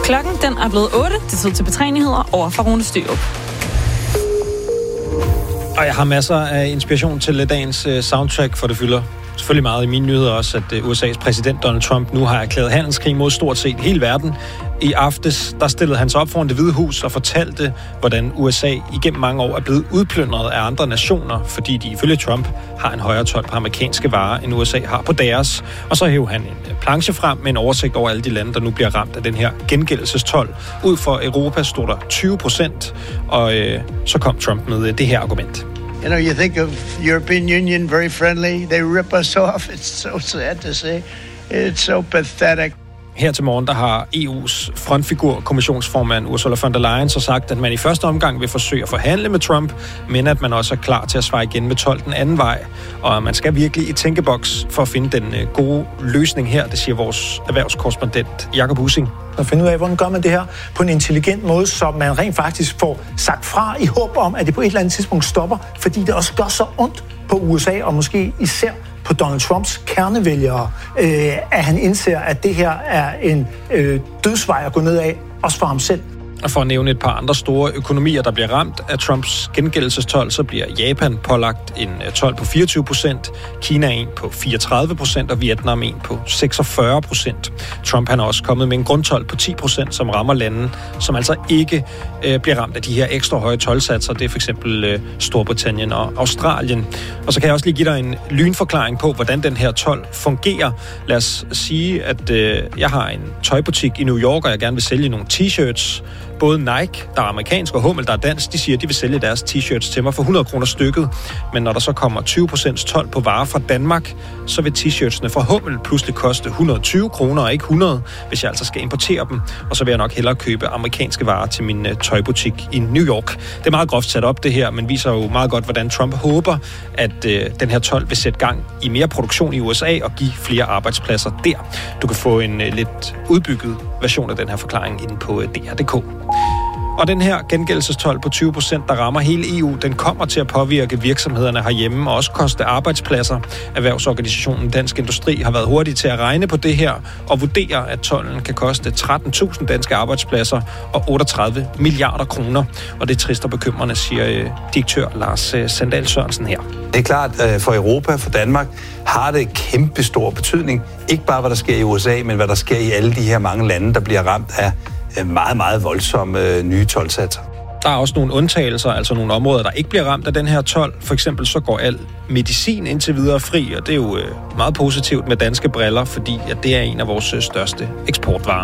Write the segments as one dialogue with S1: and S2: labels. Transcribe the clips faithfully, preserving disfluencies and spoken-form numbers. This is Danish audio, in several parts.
S1: Klokken den er blevet otte. Det er tid til betræningsheder over for Rune Styrup.
S2: Og jeg har masser af inspiration til dagens soundtrack, for det fylder selvfølgelig meget i mine nyheder også, at U S A's præsident Donald Trump nu har erklæret handelskrig mod stort set hele verden. I aftes, der stillede han sig op foran Det Hvide Hus og fortalte, hvordan U S A igennem mange år er blevet udplyndret af andre nationer, fordi de ifølge Trump har en højere told på amerikanske varer, end U S A har på deres. Og så hævde han en planche frem med en oversigt over alle de lande, der nu bliver ramt af den her gengældelsestold. Ud for Europa stod der tyve procent, og øh, så kom Trump med det her argument.
S3: You know, you think of European Union, very friendly. They rip us off. It's so sad to say. It's so pathetic.
S2: Her til morgen, der har E U's frontfigur, kommissionsformand Ursula von der Leyen, så sagt, at man i første omgang vil forsøge at forhandle med Trump, men at man også er klar til at svare igen med told den anden vej. Og man skal virkelig i tænkeboks for at finde den gode løsning her, det siger vores erhvervskorrespondent Jakob Hussing.
S4: At finde ud af, hvordan gør man det her på en intelligent måde, så man rent faktisk får sagt fra i håb om, at det på et eller andet tidspunkt stopper, fordi det også gør så ondt på U S A, og måske især på Donald Trumps kernevælgere, øh, at han indser, at det her er en øh, dødsvej at gå ned af, også for ham selv.
S2: Og for at nævne et par andre store økonomier, der bliver ramt af Trumps gengældelsestold, så bliver Japan pålagt en told på fireogtyve procent, Kina en på fireogtredive procent og Vietnam en på seksogfyrre procent. Trump han er også kommet med en grundtold på ti procent, som rammer lande, som altså ikke øh, bliver ramt af de her ekstra høje toldsatser. Det er for eksempel øh, Storbritannien og Australien. Og så kan jeg også lige give dig en lynforklaring på, hvordan den her told fungerer. Lad os sige, at øh, jeg har en tøjbutik i New York, og jeg gerne vil sælge nogle t-shirts. Både Nike, der er amerikansk, og Hummel, der er dansk, de siger, at de vil sælge deres t-shirts til mig for hundrede kroner stykket. Men når der så kommer tyve procent told på varer fra Danmark, så vil t-shirtsene fra Hummel pludselig koste et hundrede og tyve kroner og ikke hundrede, hvis jeg altså skal importere dem. Og så vil jeg nok hellere købe amerikanske varer til min uh, tøjbutik i New York. Det er meget groft sat op det her, men viser jo meget godt, hvordan Trump håber, at uh, den her told vil sætte gang i mere produktion i U S A og give flere arbejdspladser der. Du kan få en uh, lidt udbygget version af den her forklaring inde på uh, D R punktum D K. Og den her gengældelsestold på tyve procent, der rammer hele E U, den kommer til at påvirke virksomhederne herhjemme og også koste arbejdspladser. Erhvervsorganisationen Dansk Industri har været hurtig til at regne på det her og vurderer, at tolden kan koste tretten tusind danske arbejdspladser og otteogtredive milliarder kroner. Og det er trist og bekymrende, siger direktør Lars Sandahl Sørensen her.
S5: Det er klart, at for Europa, for Danmark, har det kæmpe stor betydning. Ikke bare, hvad der sker i U S A, men hvad der sker i alle de her mange lande, der bliver ramt af meget, meget voldsomme øh, nye toldsatser.
S2: Der er også nogle undtagelser, altså nogle områder, der ikke bliver ramt af den her told. For eksempel så går al medicin indtil videre fri, og det er jo øh, meget positivt med danske briller, fordi at det er en af vores øh, største eksportvarer.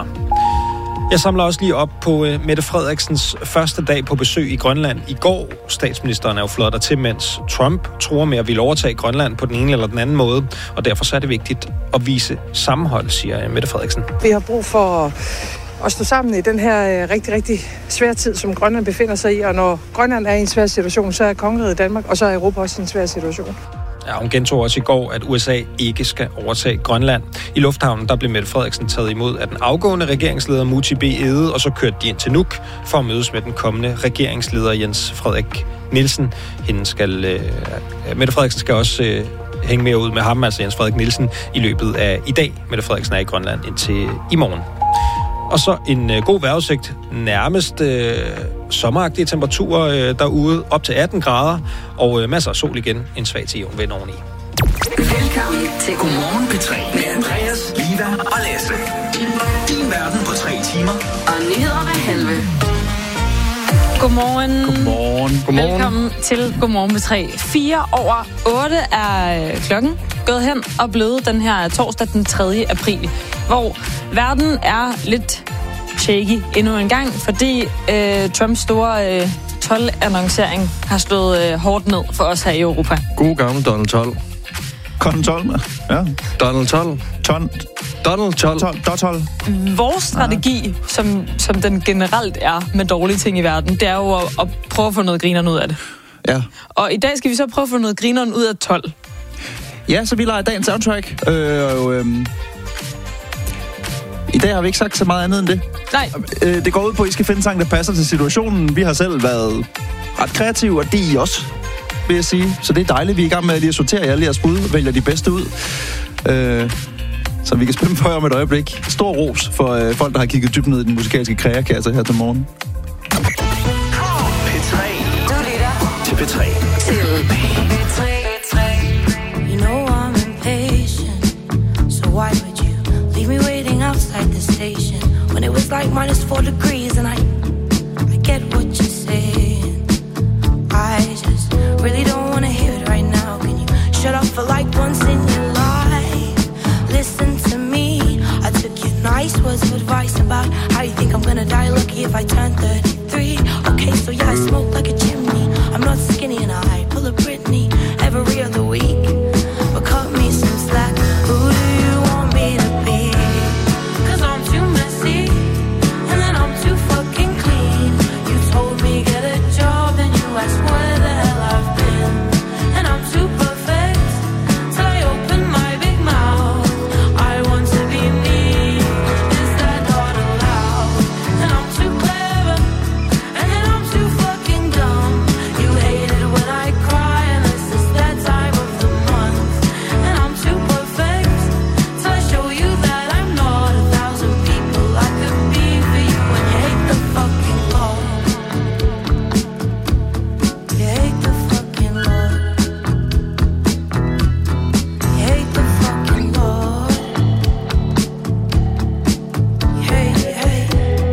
S2: Jeg samler også lige op på øh, Mette Frederiksens første dag på besøg i Grønland i går. Statsministeren er jo fløjet der til, mens Trump tror med at ville overtage Grønland på den ene eller den anden måde, og derfor så er det vigtigt at vise sammenhold, siger Mette Frederiksen.
S6: Vi har brug for at stå sammen i den her øh, rigtig, rigtig svære tid, som Grønland befinder sig i. Og når Grønland er i en svær situation, så er kongeriget Danmark, og så er Europa også i en svær situation.
S2: Ja, hun gentog også i går, at U S A ikke skal overtage Grønland. I lufthavnen der blev Mette Frederiksen taget imod af den afgående regeringsleder Muti B. Egede, og så kørte de ind til Nuuk for at mødes med den kommende regeringsleder Jens Frederik Nielsen. Hende skal, øh, Mette Frederiksen skal også øh, hænge mere ud med ham, altså Jens Frederik Nielsen, i løbet af i dag. Mette Frederiksen er i Grønland indtil i morgen. Og så en øh, god vejrudsigt, nærmest øh, sommeragtige temperaturer øh, derude, op til atten grader, og øh, masser af sol igen, en svag til jævn vind oveni.
S7: Velkommen til Godmorgen P tre med Andreas, Liva og Lasse. Din verden på tre timer. Og nyheder med halve.
S1: Godmorgen.
S2: Godmorgen. Godmorgen.
S1: Velkommen til Godmorgen med tre. Fire over otte er klokken gået hen og blevet den her torsdag den tredje april, hvor verden er lidt shaky endnu en gang, fordi øh, Trumps store øh, toldannoncering har slået øh, hårdt ned for os her i Europa.
S8: God gammel Donald Trump.
S9: Kontrol, ja.
S8: Donald Trump.
S9: Ton.
S8: Donald Trump.
S9: Dotol.
S1: Vores strategi, som, som den generelt er med dårlige ting i verden, det er jo at, at prøve at få noget grineren ud af det.
S9: Ja.
S1: Og i dag skal vi så prøve at få noget grineren ud af tolv.
S9: Ja, så vi leger dagens soundtrack. Øh, og, øh, I dag har vi ikke sagt så meget andet end det.
S1: Nej.
S9: Øh, det går ud på, at I skal finde en sang, der passer til situationen. Vi har selv været ret kreative, og det er I også, vil jeg sige. Så det er dejligt, vi er i gang med at lige at sortere alle jeres bud, vælger de bedste ud. Øh, som vi kan spille for jer om et øjeblik. Stor ros for øh, folk, der har kigget dybt ned i den musikalske kreakasse her til morgen.
S7: P tre. Du lytter til P tre. Til P tre.
S10: You know I'm impatient, so why would you leave me waiting outside the station when it was like minus four degrees and I, I get what you're saying. I just really don't want to hear it right now. Can you shut up for like once in your life? Listen to me. I took your nice words of advice about how you think I'm gonna die lucky if I turn thirty-three. Okay, so yeah, I smoke like a chimney. I'm not skinny and I pull a Britney every other week. But cut me some slack. Who do you want me to be? Cause I'm too messy and then I'm too fucking clean. You told me get a job and you asked where the hell I've been. And I'm too perfect till I open my big mouth. I want to be me. Is that not allowed? And I'm too clever and then I'm too fucking dumb. You hate it when I cry unless it's that time of the month. And I'm too perfect till I show you that I'm not a thousand people I could be for you. And you hate the fucking law. You hate the fucking law. You hate the fucking law. You hate, you hate.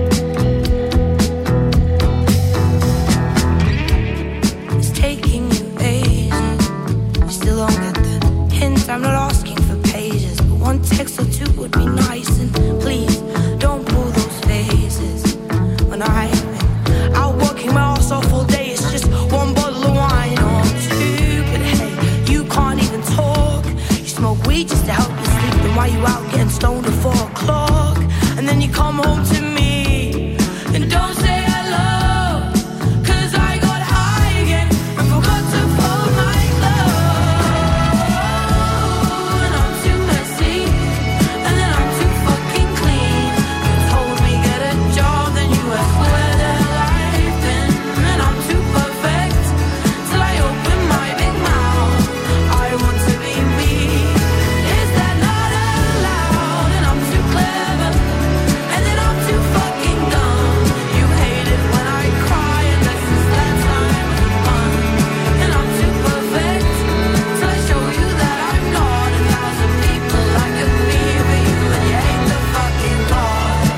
S10: It's taking you ages. You still don't get the hint. I'm not asking for pages, but one text or two would be nice. And please don't pull those faces. When I've been out working my ass off all day, it's just one bottle of wine. Oh, I'm stupid. Hey, you can't even talk. You smoke weed just to help you sleep. Then why you out getting stoned at four o'clock? And then you come home to me and don't say hello. Cause I got high again and forgot to fold my clothes. And I'm too messy and then I'm too fucking clean. You told me get a job, then you asked where the hell I've been. And I'm too perfect till I open my big mouth. I want to be me. Is that not allowed? And I'm too clever and then I'm too fucking dumb. You hate it when I cry unless it's that time of the month. And I'm too perfect till I show you that I'm not a thousand people I could be for you. And you hate the fucking law.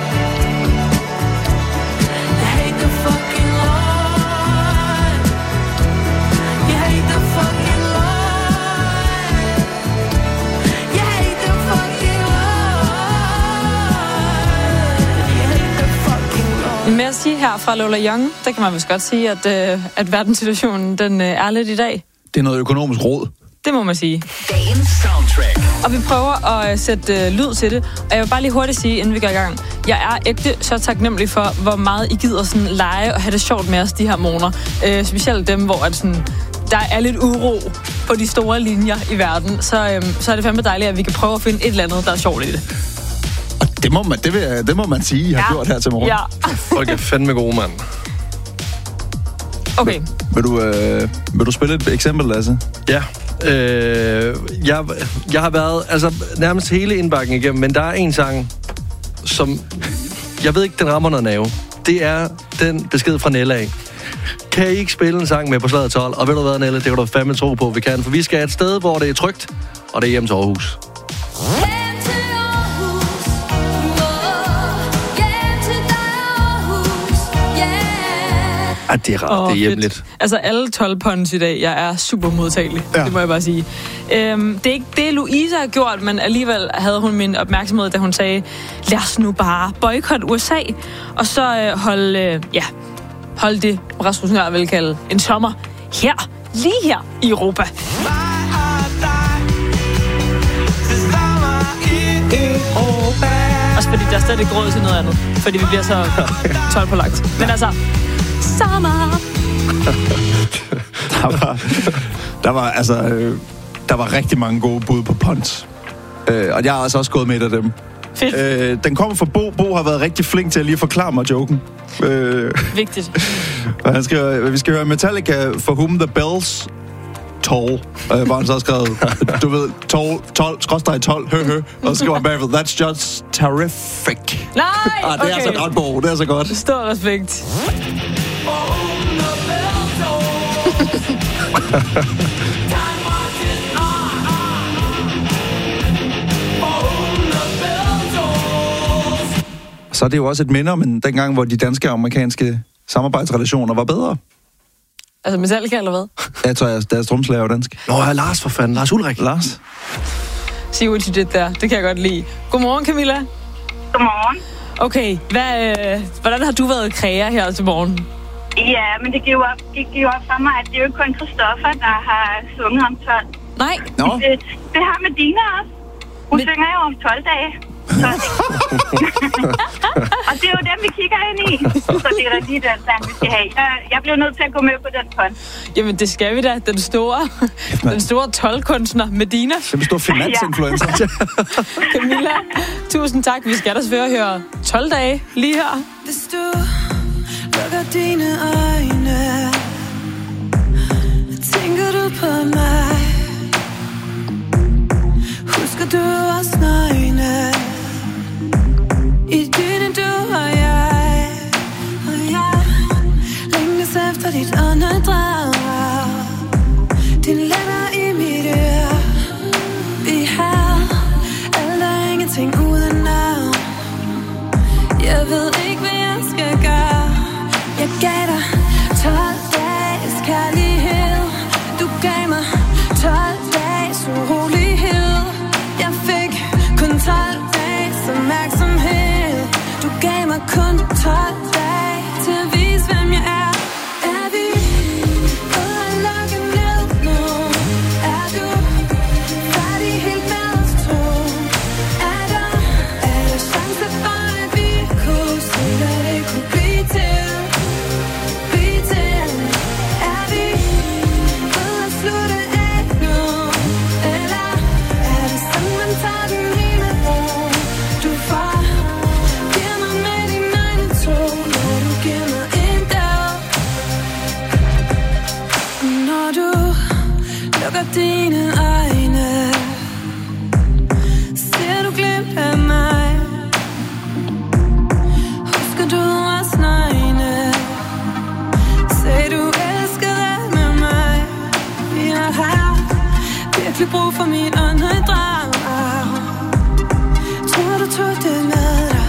S10: You hate the fucking law. You hate the fucking law. You hate the fucking law. You hate the fucking law.
S1: Med at sige her fra Lola Young, der kan man vist godt sige, at, øh, at verdenssituationen den, øh, er lidt i dag.
S9: Det er noget økonomisk råd.
S1: Det må man sige.
S7: Dagens soundtrack.
S1: Og vi prøver at øh, sætte øh, lyd til det. Og jeg vil bare lige hurtigt sige, inden vi går i gang. Jeg er ægte så taknemmelig for, hvor meget I gider sådan lege og have det sjovt med os, de her måneder. Øh, specielt dem, hvor at, sådan, der er lidt uro på de store linjer i verden. Så, øh, så er det fandme dejligt, at vi kan prøve at finde et eller andet, der er sjovt i det.
S9: Og det må man, det vil, jeg- det må man sige, I har
S1: Ja.
S9: gjort her til morgen.
S1: Ja.
S8: Folk er fandme gode, mand.
S1: Okay.
S9: Vil, du, øh, vil du spille et eksempel, Lasse?
S8: Ja. Øh, jeg, jeg har været altså nærmest hele indbakken igennem, men der er en sang, som jeg ved ikke, den rammer noget nerve. Det er den besked fra Nella af. Kan I ikke spille en sang med på slaget tolv? Og ved du hvad, Nella, det kan du fandme tro på, vi kan. For vi skal et sted, hvor det er trygt, og det er hjem til Aarhus.
S9: Ah, det er rart.
S1: Åh,
S8: det er hjemligt.
S1: fedt. Altså alle tolv punds i dag, jeg er super modtagelig. Ja. Det må jeg bare sige. Øhm, det er ikke det, Louise har gjort, men alligevel havde hun min opmærksomhed, da hun sagde, lad os nu bare boykotte U S A, og så øh, holde, øh, ja, hold det, Rasmus Nøhr vil kalde en sommer her, lige her i Europa. Også fordi der er stadig råd til noget andet, fordi vi bliver så tolv på lagt. Men altså, sommer.
S9: Der var, der var altså, øh, der var rigtig mange gode bud på punch. Øh, og jeg har altså også gået med af dem.
S1: Fedt.
S9: Øh, den kommer fra Bo. Bo har været rigtig flink til at lige forklare mig joken. Øh,
S1: Vigtigt.
S9: og han skriver, vi skal høre Metallica, For Whom the Bells tall, øh, hvor han så har skrevet, du ved, tall, tolv, skråstreg tolv, hø, hø, og så skriver han bagved, that's just terrific.
S1: Nej,
S9: ah, det
S1: okay.
S9: er så godt, Bo, det er så godt.
S1: Stor respekt.
S9: Så er det jo også et minde om en, dengang, hvor de danske og amerikanske samarbejdsrelationer var bedre.
S1: Altså Metallica, eller hvad?
S9: Jeg tror, jeg, deres tromslærer er dansk.
S8: Nå, ja, Lars for fanden. Lars Ulrik.
S9: Lars.
S1: See what you did der. Det kan jeg godt lide. Godmorgen, Camilla.
S11: Godmorgen.
S1: Okay, hvad, øh, hvordan har du været kræger her til morgen?
S11: Ja, men det giver jo op, det giver op for mig, at det er jo ikke kun Christoffer, der har sunget om tolv.
S1: Nej.
S11: No. Det, det har Medina også. Hun men... synger jo om tolv dage. Og det er jo dem, vi kigger ind i. Så det er da lige den sang, vi skal have. Jeg, jeg bliver nødt til at gå med på den fond.
S1: Jamen, det skal vi da. Den store, den store tolv-kunstner, Medina.
S9: Den store finansinfluencer.
S1: Ja. Camilla, tusind tak. Vi skal da selvfølgelig høre tolv dage lige her.
S10: Hvis du lukker dine øjne, tænker du på mig? Husker du os nøgne? I dyne du og jeg, og jeg længes efter dit åndedrag. Din lænder i mit øre. Vi har alt og ingenting uden navn. Jeg ved ikke, hvad jeg skal gøre. Jeg gav dig tolv dages kærlighed. Du gav mig tolv dages urolighed. Jeg fik kun tolv dages opmærksomhed. Du gav mig kun tolv dage til at vise, hvem jeg er. Er vi ude at lukke ned nu? Er du færdig helt med os to? Er der, er der chance for, at vi kunne se, hvad det kunne blive til? Blive til. Er vi ude at slutte af nu? Eller er det sådan, man tager den hele ro? Du får giver mig med dine egne to, når du giver mig en dag. Når du lukker dine øjne, ser du glimt af mig. Husker du os nøgne? Sagde du elskede med mig. Jeg har virkelig brug for min åndedrag. Tror du tog det med dig?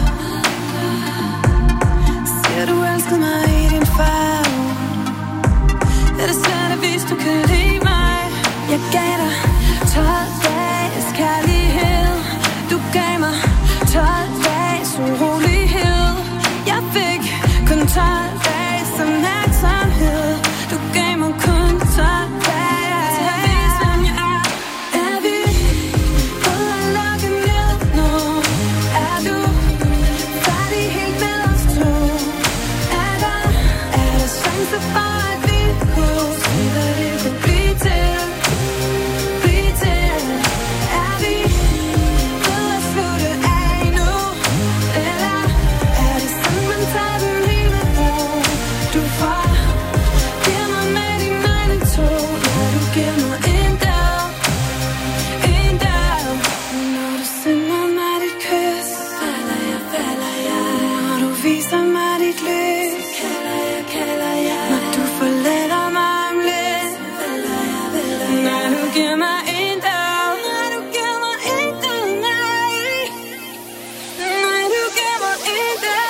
S10: Siger du elskede mig i din farve? Er det svært at vise, du kan lide mig? Jeg gav dig tolv dages kærlighed. Du gav mig tolv dages urolighed. Jeg fik kun tolv dages opmærksomhed. Du gav mig kun tolv dage til at vise, hvem jeg er. Er vi ude at lukke ned nu? Er du færdig helt med os to? Er der, er der chance for, at vi kunne se, hvad det kunne blive til? Blive til. Er vi ude at slutte af nu? Eller er det sådan, man tager den hele ro? Du får giver mig med dine egne to, når du giver mig en dag. En dag. Når du sender mig dit kys, falder jeg, falder jeg. Når du viser mig dit lys, kalder jeg, kalder jeg. Når du forlader mig om lidt, falder jeg, falder jeg. Når du giver mig en dag, når du giver mig en dag, nej. Når du giver mig en dag.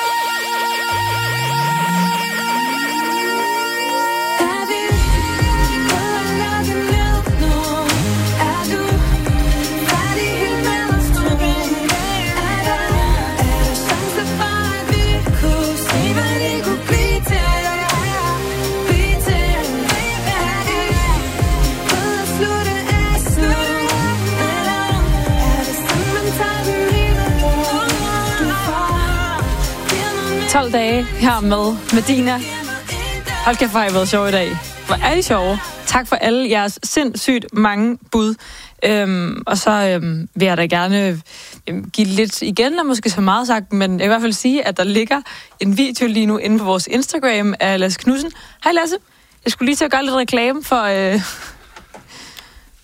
S10: Er vi ude at lukke ned nu? Er du færdig helt med os to? Er der, er der chance for, at vi kunne se, hvad det kunne blive til? Blive til. Er vi ude at slutte af nu? Eller er det sådan, man tager den hele ro? Du får giver mig med
S1: tolv dage her med Medina. Hold kæft, hvor har I været sjov i dag. Hvor er I sjove. Tak for alle jeres sindssygt mange bud. Øhm, og så øhm, vil jeg da gerne øhm, give lidt igen, og måske så meget sagt, men jeg vil i hvert fald sige, at der ligger en video lige nu inde på vores Instagram af Lasse Knudsen. Hej Lasse, jeg skulle lige til at gøre lidt reklame for, øh,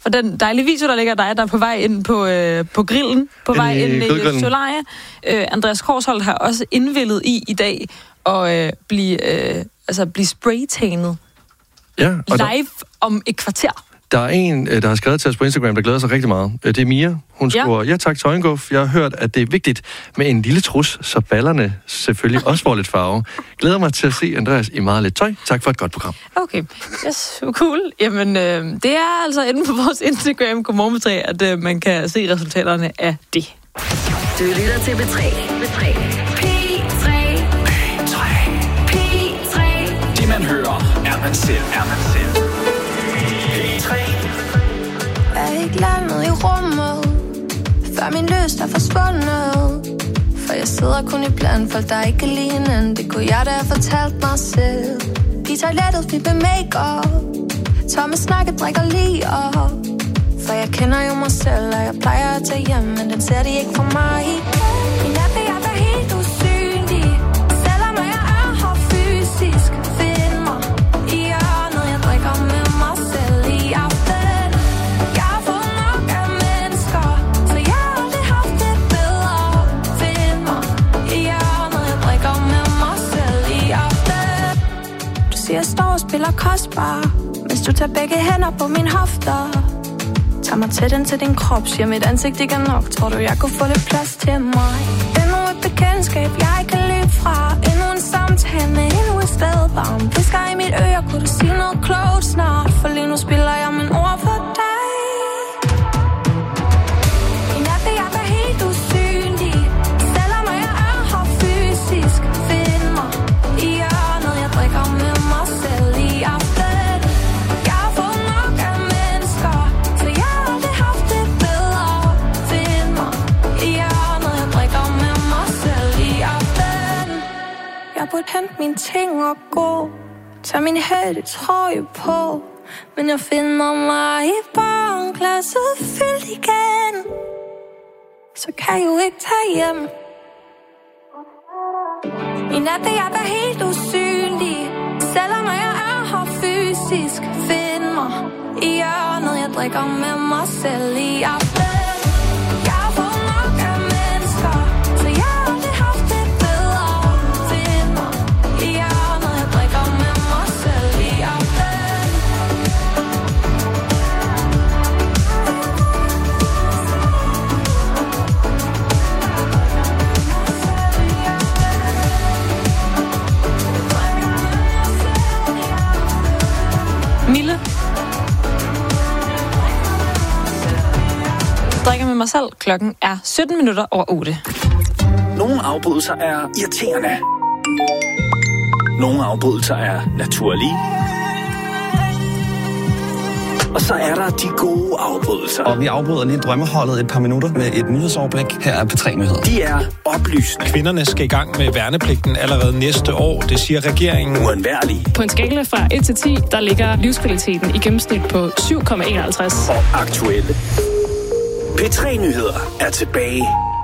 S1: for den dejlige video, der ligger dig, der er på vej ind på, øh, på grillen, på vej
S8: Øh,
S1: ind i
S8: grillgrillen.
S1: Solarie. Øh, Andreas Korsholt har også indvillet i i dag at øh, blive, øh, altså blive spraytanet
S8: Ja, og der,
S1: live om et kvarter.
S8: der er en, øh, der har skrevet til os på Instagram, der glæder sig rigtig meget. Øh, Det er Mia. Hun
S1: Ja.
S8: skriver, ja tak Tøjenguf. Jeg har hørt, at det er vigtigt med en lille trus, så ballerne selvfølgelig også får lidt farve. Glæder mig til at se Andreas i meget lidt tøj. Tak for et godt program.
S1: Okay, yes, cool. Jamen, øh, det er altså inde på vores Instagram, Godmorgen P tre, at øh, man kan se resultaterne af det.
S7: Du lytter til P tre. P tre. P tre. P tre. P tre.
S12: Det man hører, er man selv. Er man selv. P tre.
S10: Jeg er ikke landet i rummet, før min lyst er forsvundet. For jeg sidder kun i blandt folk, der ikke kan lide hinanden. Det kunne jeg da have fortalt mig selv. I toilettet fik med make-up, tomme snakke drikker lige op. For jeg kender jo mig selv, og jeg plejer at tage hjem, men den ser de ikke for mig. I nat vil jeg være helt usynlig, selvom jeg er her fysisk. Find mig i hjørnet, jeg drikker med mig selv i aften. Jeg har fået nok af mennesker, så jeg har aldrig haft det bedre. Find mig i hjørnet, jeg drikker med mig selv i aften. Du siger, jeg står og spiller kostbar, mens du tager begge hænder på mine hofter. Tag mig tæt ind til din krop, siger mit ansigt ikke er nok. Tror du, jeg kunne få lidt plads til mig? Endnu et bekendtskab, jeg kan løbe fra. Endnu en samtale med endnu et sted varm. Visker i mit øre, kunne du sige noget klogt snart? For lige nu spiller jeg min ord for dig. I nat vil jeg være helt usynlig, selvom jeg er her fysisk. Find mig i hjørnet, jeg drikker med mig selv i aften. Jeg har fået nok af mennesker, så jeg har aldrig haft det bedre. Find mig i hjørnet, jeg drikker med mig selv i aften. Jeg burde hente mine ting og gå, tag min hætte trøje på, men jeg finder mig i barnglasset fyldt igen. Så kan jeg jo ikke tage hjem. I nat vil jeg være helt usynlig, selvom jeg er her fysisk. Find mig i hjørnet, jeg drikker med mig selv i aften. Jeg har fået nok af mennesker, så jeg har aldrig haft det bedre. Find mig i hjørnet, jeg drikker med mig selv i aften.
S1: Mille. Drikker med mig selv. Klokken er sytten minutter over otte.
S12: Nogle afbrydelser er irriterende. Nogle afbrydelser er naturlige. Og så er der de gode afbrydelser.
S13: Og vi afbryder lige drømmeholdet et par minutter med et nyhedsoverblik. Her er P tre Nyheder.
S12: De er oplyst.
S2: Kvinderne skal i gang med værnepligten allerede næste år, det siger regeringen.
S12: Uundværlige.
S14: På en skala fra et til ti, der ligger livskvaliteten i gennemsnit på syv komma enoghalvtreds.
S12: Og aktuelle. P tre Nyheder er tilbage.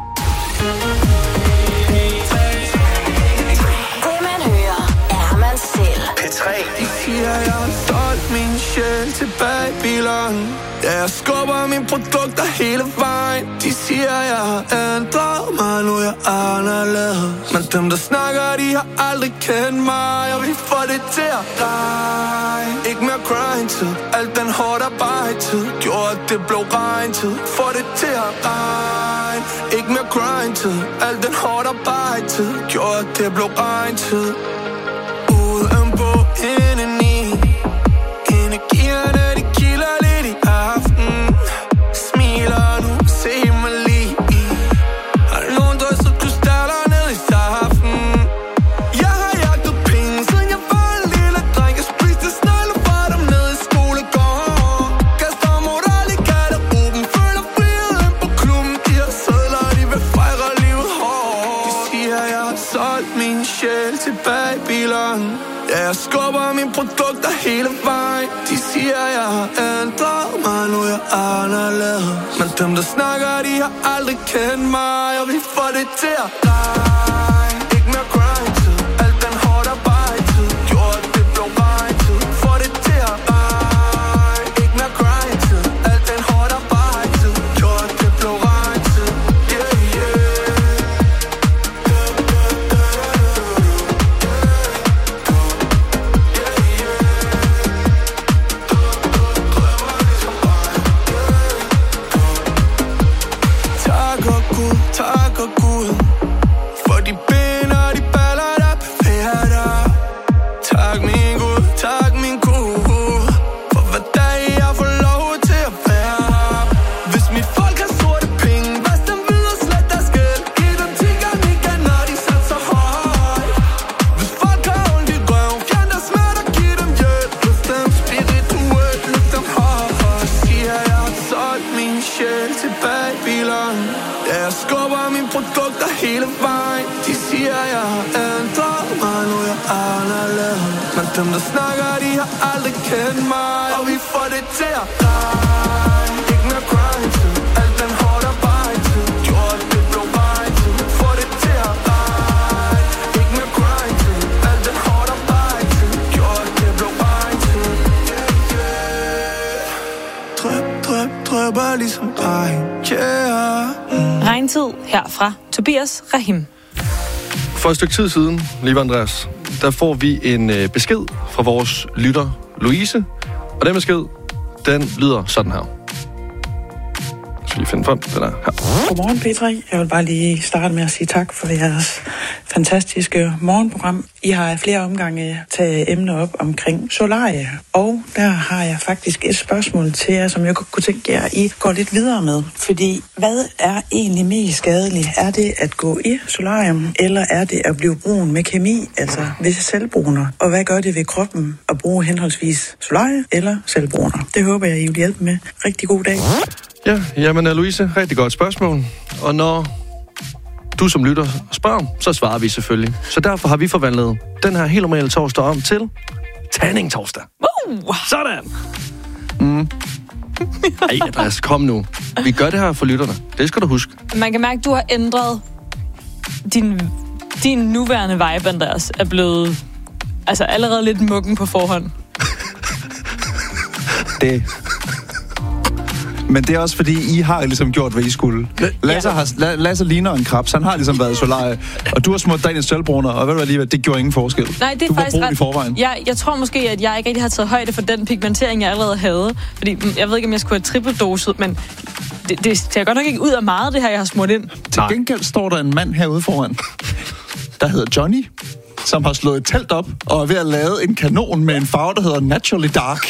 S10: Det man hører, er man selv.
S12: P tre.
S15: De siger, jeg har solgt min sjæl til Babylon. Ja, jeg skubber mine produkter hele vejen. De siger, jeg har ændret mig, nu er jeg anderledes. Men dem, der snakker, de har aldrig kendt mig. Jeg vil få det til at regne. Ikke mere grind-tid. Alt den hårdt arbejde-tid gjorde, at det blev regn-tid. Få det til at regne. Ikke mere grind-tid. Alt den hårdt arbejde-tid gjorde, at det blev regn-tid. Udenpå indeni. Energierne, de kilder lidt i aften. Smiler nu, se mig lige i. Har nogen drysset krystaller ned i saften? Jeg har jagtet penge, siden jeg var en lille dreng. Jeg spiste snegle fra dem ned i skolegården. Kaster moral i garderoben. Føler friheden på klubben. De har sædler, de vil fejre livet hårdt. De siger, jeg har solgt min sjæl til Babylon. Ja, jeg skubber mine produkter hele vejen. De siger, jeg har ændret mig, nu er jeg anderledes. Men dem, der snakker, de har aldrig kendt mig. Jeg vil få det til at regne. Ikke mere grind-tid. Alt den hårdt arbejde-tid gjorde, at det blev regn-tid. Få det til at regne. Ikke mere grind-tid. Alt den Dem der snakker, de har aldrig kendt mig. Og vi får det til at regne. Ikke mere grind-tid. Alt den hårdt arbejde-tid. Gjort det blev regn-tid. Får det til at regne. Ikke mere grind-tid. Alt den hårdt arbejde-tid. Gjort det blev regn-tid. Drøb, drøb, drøber ligesom regn. Yeah.
S1: Regntid her fra Tobias Rahim.
S8: For et stykke tid siden, Liv Andreas, der får vi en øh, besked fra vores lytter, Louise. Og den besked, den lyder sådan her. Jeg skal lige finde frem, den er her.
S16: Godmorgen, P tre. Jeg vil bare lige starte med at sige tak for jeres fantastiske morgenprogram. I har flere omgange taget emner op omkring solarie, og der har jeg faktisk et spørgsmål til jer, som jeg kunne tænke jer, I går lidt videre med. Fordi hvad er egentlig mest skadeligt? Er det at gå i solarium, eller er det at blive brun med kemi, altså ved selvbruner? Og hvad gør det ved kroppen at bruge henholdsvis solarie eller selvbruner? Det håber jeg, I vil hjælpe med. Rigtig god dag.
S8: Ja, jamen Louise, rigtig godt spørgsmål. Og når du som lytter spørger, så svarer vi selvfølgelig. Så derfor har vi forvandlet den her helt normale torsdag om til tanning torsdag.
S1: Uh!
S8: Sådan! Mm. Ej, Andreas, kom nu. Vi gør det her for lytterne. Det skal du huske.
S1: Man kan mærke, at du har ændret din, din nuværende vibe, Andreas, er blevet altså allerede lidt muggen på forhånd.
S9: Det... Men det er også fordi, I har ligesom gjort, hvad I skulle. Lasse, har, Lasse ligner en krabs. Han har ligesom været solarie. Og du har smurt dig ind i selvbruner, og ved du alligevel, det gjorde ingen forskel.
S1: Nej, det er
S9: du
S1: faktisk
S9: var brun
S1: ret...
S9: i forvejen.
S1: Jeg, jeg tror måske, at jeg ikke rigtig har taget højde for den pigmentering, jeg allerede havde. Fordi jeg ved ikke, om jeg skulle have trippeldoset, men det, det ser godt nok ikke ud af meget, det her, jeg har smurt ind.
S9: Til gengæld står der en mand herude foran, der hedder Johnny, som har slået et telt op og er ved at lave en kanon med en farve, der hedder Naturally Dark.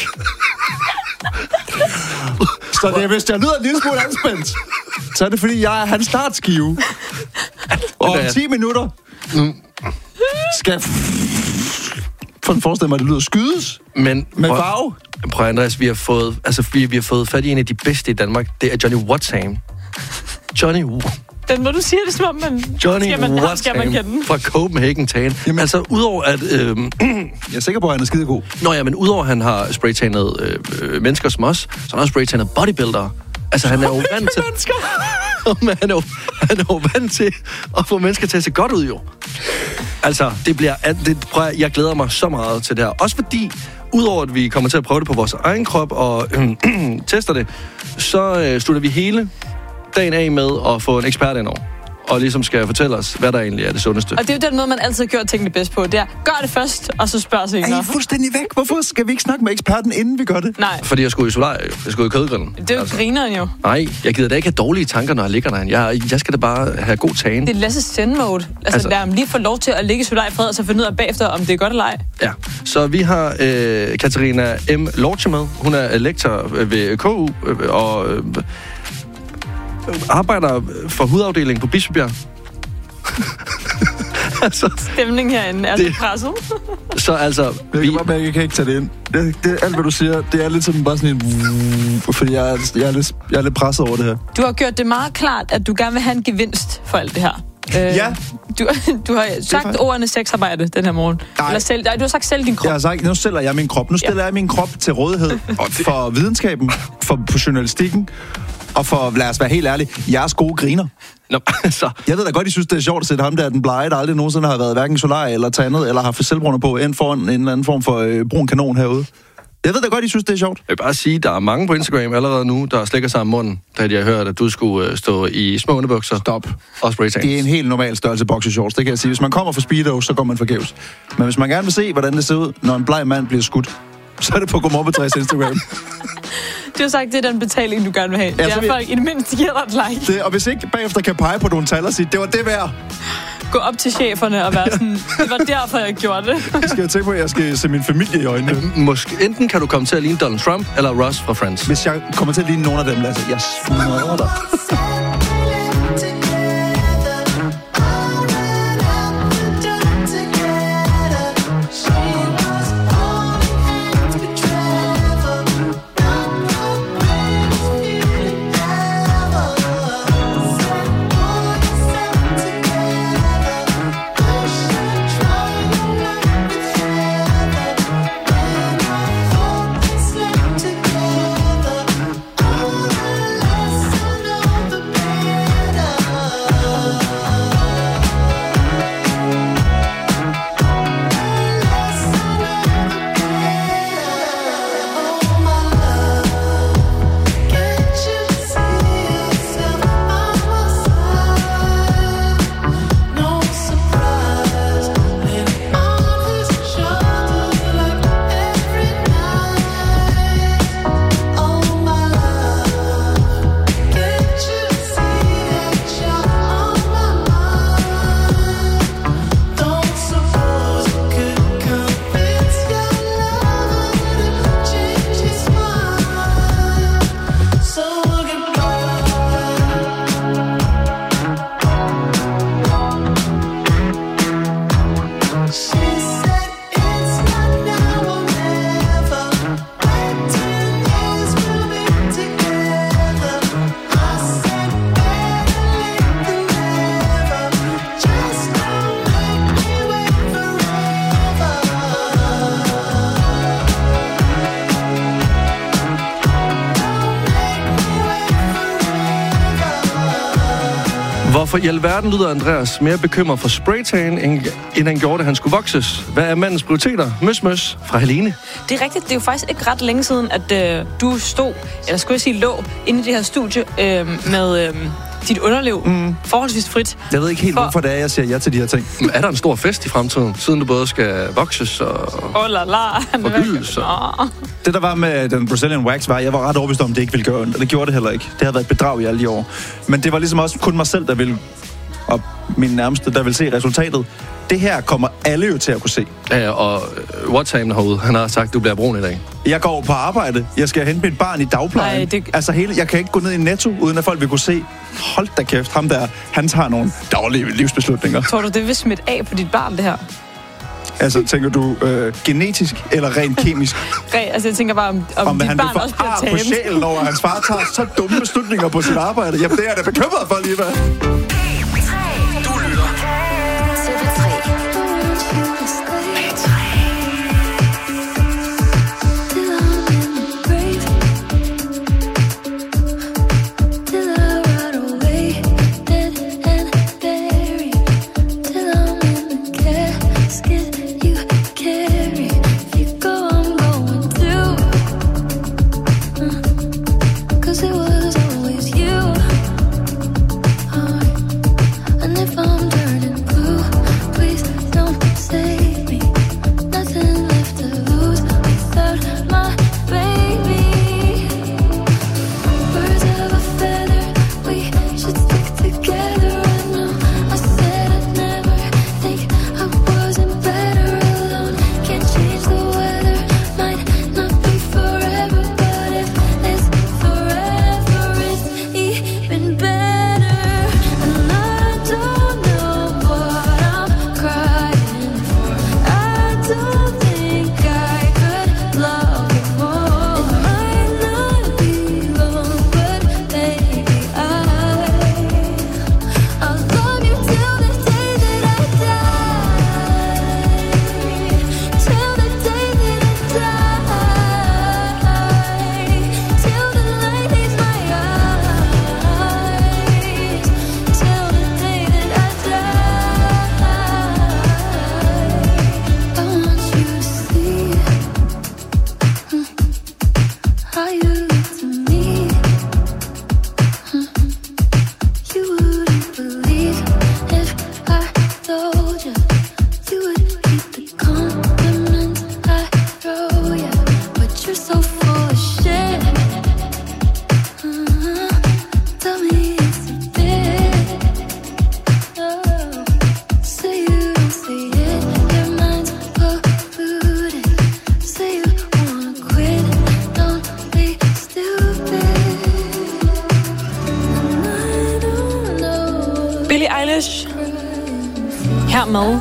S9: Så det, hvis jeg lyder en lille smule anspændt, så er det fordi, jeg er hans startskive. Og om ti minutter skal for en forestil mig, at det lyder skydes
S8: Men,
S9: med
S8: prøv,
S9: farve.
S8: Prøv Andreas, vi har fået, altså, vi, vi har fået fat i en af de bedste i Danmark. Det er Johnny Watham. Johnny
S1: Den må du sige det, som om man...
S8: Johnny
S1: skal man, skal man kende den.
S8: fra Copenhagen Tan. Jamen, altså, udover at... Øh,
S9: jeg er sikker på, at han er skidegod.
S8: Nå ja, men udover at han har spraytanet øh, mennesker som os, så han har også spraytanet bodybuildere. Altså, han er jo vant til... Men han er, jo, han er jo vant til at få mennesker til at se godt ud, jo. Altså, det bliver... Det, prøv, jeg glæder mig så meget til det her. Også fordi, udover at vi kommer til at prøve det på vores egen krop og øh, tester det, så øh, slutter vi hele dagen af med at få en ekspert ind over, og ligesom skal fortælle os, hvad der egentlig er det sundeste.
S1: Og det er jo den måde, man altid gør tingene bedst på. Det er, gør det først, og så spørg senere.
S9: Er I fuldstændig væk? Hvorfor skal vi ikke snakke med eksperten, inden vi gør det?
S1: Nej.
S8: Fordi jeg skulle i solarie, jeg skulle i kødgrillen.
S1: Det er jo altså. Grineren jo.
S8: Nej, jeg gider da ikke have dårlige tanker, når jeg ligger derhen. Jeg, jeg skal da bare have god tagen.
S1: Det er Lasse send-mode. Altså, altså, lad ham lige få lov til at ligge i solarie fred, og så finde ud af bagefter, om det er godt eller ej.
S8: Ja, så vi har øh, Katarina M. Lorche med. Hun er lektor ved K U, øh, og... Øh, arbejder for hudafdelingen på Bispebjerg. altså,
S1: Stemning herinde er det, så presset.
S8: så altså...
S9: Jeg vi... kan bare mærke, jeg kan ikke tage det ind. Det, det, alt, hvad du siger, det er lidt som bare sådan en... Fordi jeg er, jeg, er lidt, jeg er lidt presset over det her.
S1: Du har gjort det meget klart, at du gerne vil have en gevinst for alt det her.
S9: Ja.
S1: Øh, du, du har sagt faktisk... ordene sexarbejde den her morgen.
S9: Nej.
S1: Eller selv, nej, du har sagt selv din krop.
S9: Jeg har sagt, nu sælger jeg min krop. Nu stiller ja. jeg min krop til rådighed for videnskaben, for på journalistikken, og for, lad os være helt ærlige, jeres gode griner.
S8: Nå, så.
S9: Jeg ved da godt, I synes, det er sjovt at sætte ham der, den blege, der aldrig nogensinde har været hverken solar eller tandet, eller har haft selvbrunder på, end foran en eller anden form for øh, brun kanon herude. Jeg ved da godt, I synes, det er sjovt.
S8: Jeg vil bare sige, der er mange på Instagram allerede nu, der slikker sig om munden, da de har hørt, at du skulle øh, stå i små underbukser.
S9: Stop.
S8: Og spraytan.
S9: Det er en helt normal størrelse boxershorts, det kan jeg sige. Hvis man kommer fra Speedo, så går man forgæves. Men hvis man gerne vil se, hvordan det ser ud, når en bleg mand bliver skudt, så er det på Godmorgen på tres Instagram.
S1: Du har sagt, det er den betaling, du gerne vil have. Ja, det er vi... folk i det mindste giver dig et like.
S9: Det, og hvis ikke bagefter kan pege på nogle tal og sige, det var det værd.
S1: Gå op til cheferne og være sådan, det var derfor, jeg gjorde det.
S9: Jeg skal tænke på, at jeg skal se min familie i øjnene.
S8: Måske enten kan du komme til at ligne Donald Trump eller Ross fra Friends.
S9: Hvis jeg kommer til at ligne nogen af dem, Lasse, jeg smadrer dig. Yes.
S8: Hvorfor i alverden lyder Andreas mere bekymret for spraytan, end han gjorde, da han skulle vokses? Hvad er mandens prioriteter? Møs, møs fra Helene.
S1: Det er rigtigt. Det er jo faktisk ikke ret længe siden, at øh, du stod, eller skulle jeg sige lå, inde i det her studie øh, med øh, dit underliv mm. forholdsvis frit.
S9: Jeg ved ikke helt, for... hvorfor det er, jeg siger ja til de her ting.
S8: Men er der en stor fest i fremtiden, siden du både skal vokses og
S1: oh, la, la.
S8: forgyldes? Og...
S9: Det, der var med den Brazilian Wax, var, jeg var ret overbevist om, det ikke ville gøre ondt, og det gjorde det heller ikke. Det havde været et bedrag i alle de år. Men det var ligesom også kun mig selv, der ville, og min nærmeste, der ville se resultatet. Det her kommer alle jo til at kunne se.
S8: Ja, og Watsham herude, han har sagt, du bliver brun i dag.
S9: Jeg går på arbejde. Jeg skal hente mit barn i dagplejen. Ej, det... Altså hele, jeg kan ikke gå ned i Netto, uden at folk vil kunne se, hold da kæft, ham der, han tager nogle dårlige livsbeslutninger.
S1: Tror du, det vil smitte af på dit barn, det her?
S9: Altså, tænker du øh, genetisk eller rent kemisk?
S1: Re, altså, jeg tænker bare, om, om, om dit
S9: han
S1: barn også bliver taget.
S9: på sjælen over, at hans far tager så dumme beslutninger på sit arbejde. Jamen, det er jeg da bekymret for, lige hvad.
S7: Du lytter til P tre. P tre.
S1: Hermed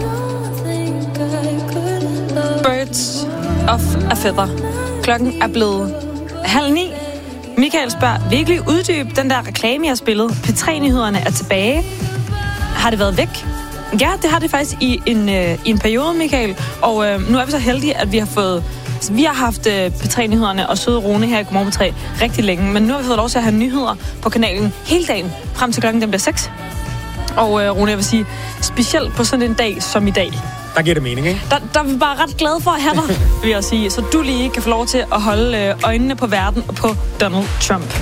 S1: Birds of a Feather. Klokken er blevet halv ni. Michael spørger, vil I ikke lige uddybe den der reklame, jeg har spillet? P tre-nyhederne er tilbage. Har det været væk? Ja, det har det faktisk i en, øh, i en periode, Michael. Og øh, nu er vi så heldige, at vi har fået... Altså, vi har haft øh, P tre-nyhederne og Søde Rune her i Godmorgen P tre rigtig længe. Men nu har vi fået lov til at have nyheder på kanalen hele dagen, frem til klokken den bliver seks. Og øh, Rune, jeg vil sige, specielt på sådan en dag som i dag.
S2: Der giver det mening, ikke?
S1: Der, der er vi bare ret glade for at have dig, vil jeg sige. Så du lige kan få lov til at holde øh, øjnene på verden og på Donald Trump.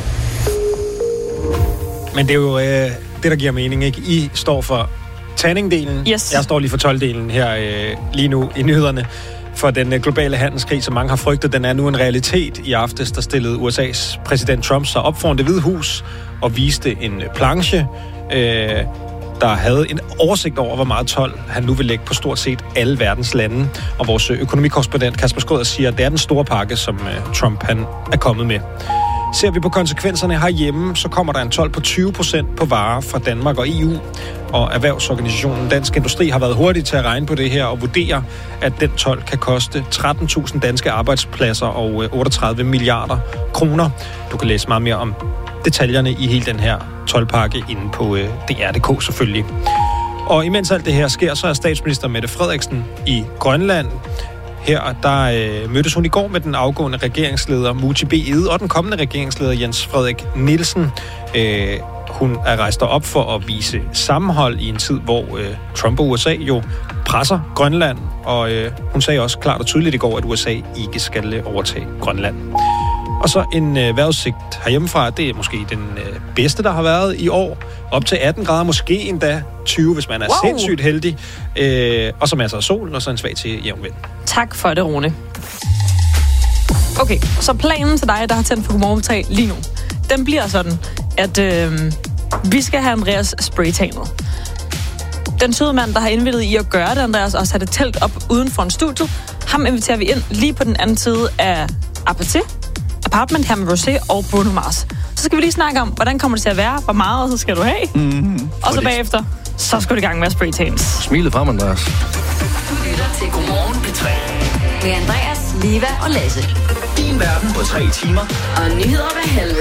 S2: Men det er jo øh, det, der giver mening, ikke? I står for tanningdelen.
S1: Yes.
S2: Jeg står lige for tolvdelen her øh, lige nu i nyhederne. For den øh, globale handelskrig, som mange har frygtet, den er nu en realitet. I aftes, der stillede U S A's præsident Trump sig op foran Det Hvide Hus og viste en øh, planche, øh, der havde en oversigt over, hvor meget told han nu vil lægge på stort set alle verdens lande. Og vores økonomikorrespondent Kasper Skåder siger, at det er den store pakke, som uh, Trump han er kommet med. Ser vi på konsekvenserne herhjemme, så kommer der en told på tyve procent på varer fra Danmark og E U. Og erhvervsorganisationen Dansk Industri har været hurtig til at regne på det her og vurdere, at den told kan koste tretten tusind danske arbejdspladser og otteogtredive milliarder kroner. Du kan læse meget mere om detaljerne i hele den her toldpakke inde på D R punktum d k selvfølgelig. Og imens alt det her sker, så er statsminister Mette Frederiksen i Grønland. Her der øh, mødtes hun i går med den afgående regeringsleder Muti B. Egede og den kommende regeringsleder Jens Frederik Nielsen. Øh, hun er rejst op for at vise sammenhold i en tid, hvor øh, Trump og U S A jo presser Grønland. Og øh, hun sagde også klart og tydeligt i går, at U S A ikke skal overtage Grønland. Og så en øh, vejrudsigt herhjemmefra, det er måske den øh, bedste, der har været i år. Op til atten grader, måske endda tyve, hvis man er wow. sindssygt heldig. Øh, og så masser af sol, og så en svag til jævn vind.
S1: Tak for det, Rune. Okay, så planen til dig, der har tændt for Godmorgen lige nu, den bliver sådan, at øh, vi skal have Andreas spraytanet. Den søde mand, der har indvildet i at gøre det, Andreas, og sat et telt op uden for en studie, ham inviterer vi ind lige på den anden side af Apathy, Apartment her med Rosé og Bruno Mars. Så skal vi lige snakke om, hvordan kommer det til at være, hvor meget så skal du have, mm-hmm. og så bagefter, så skal du i gang med at spraytanes.
S8: Smilet frem, Andreas.
S7: Du lytter til Godmorgen P tre med Andreas, Liva og Lasse. Din verden på tre timer og nyheder hver halve.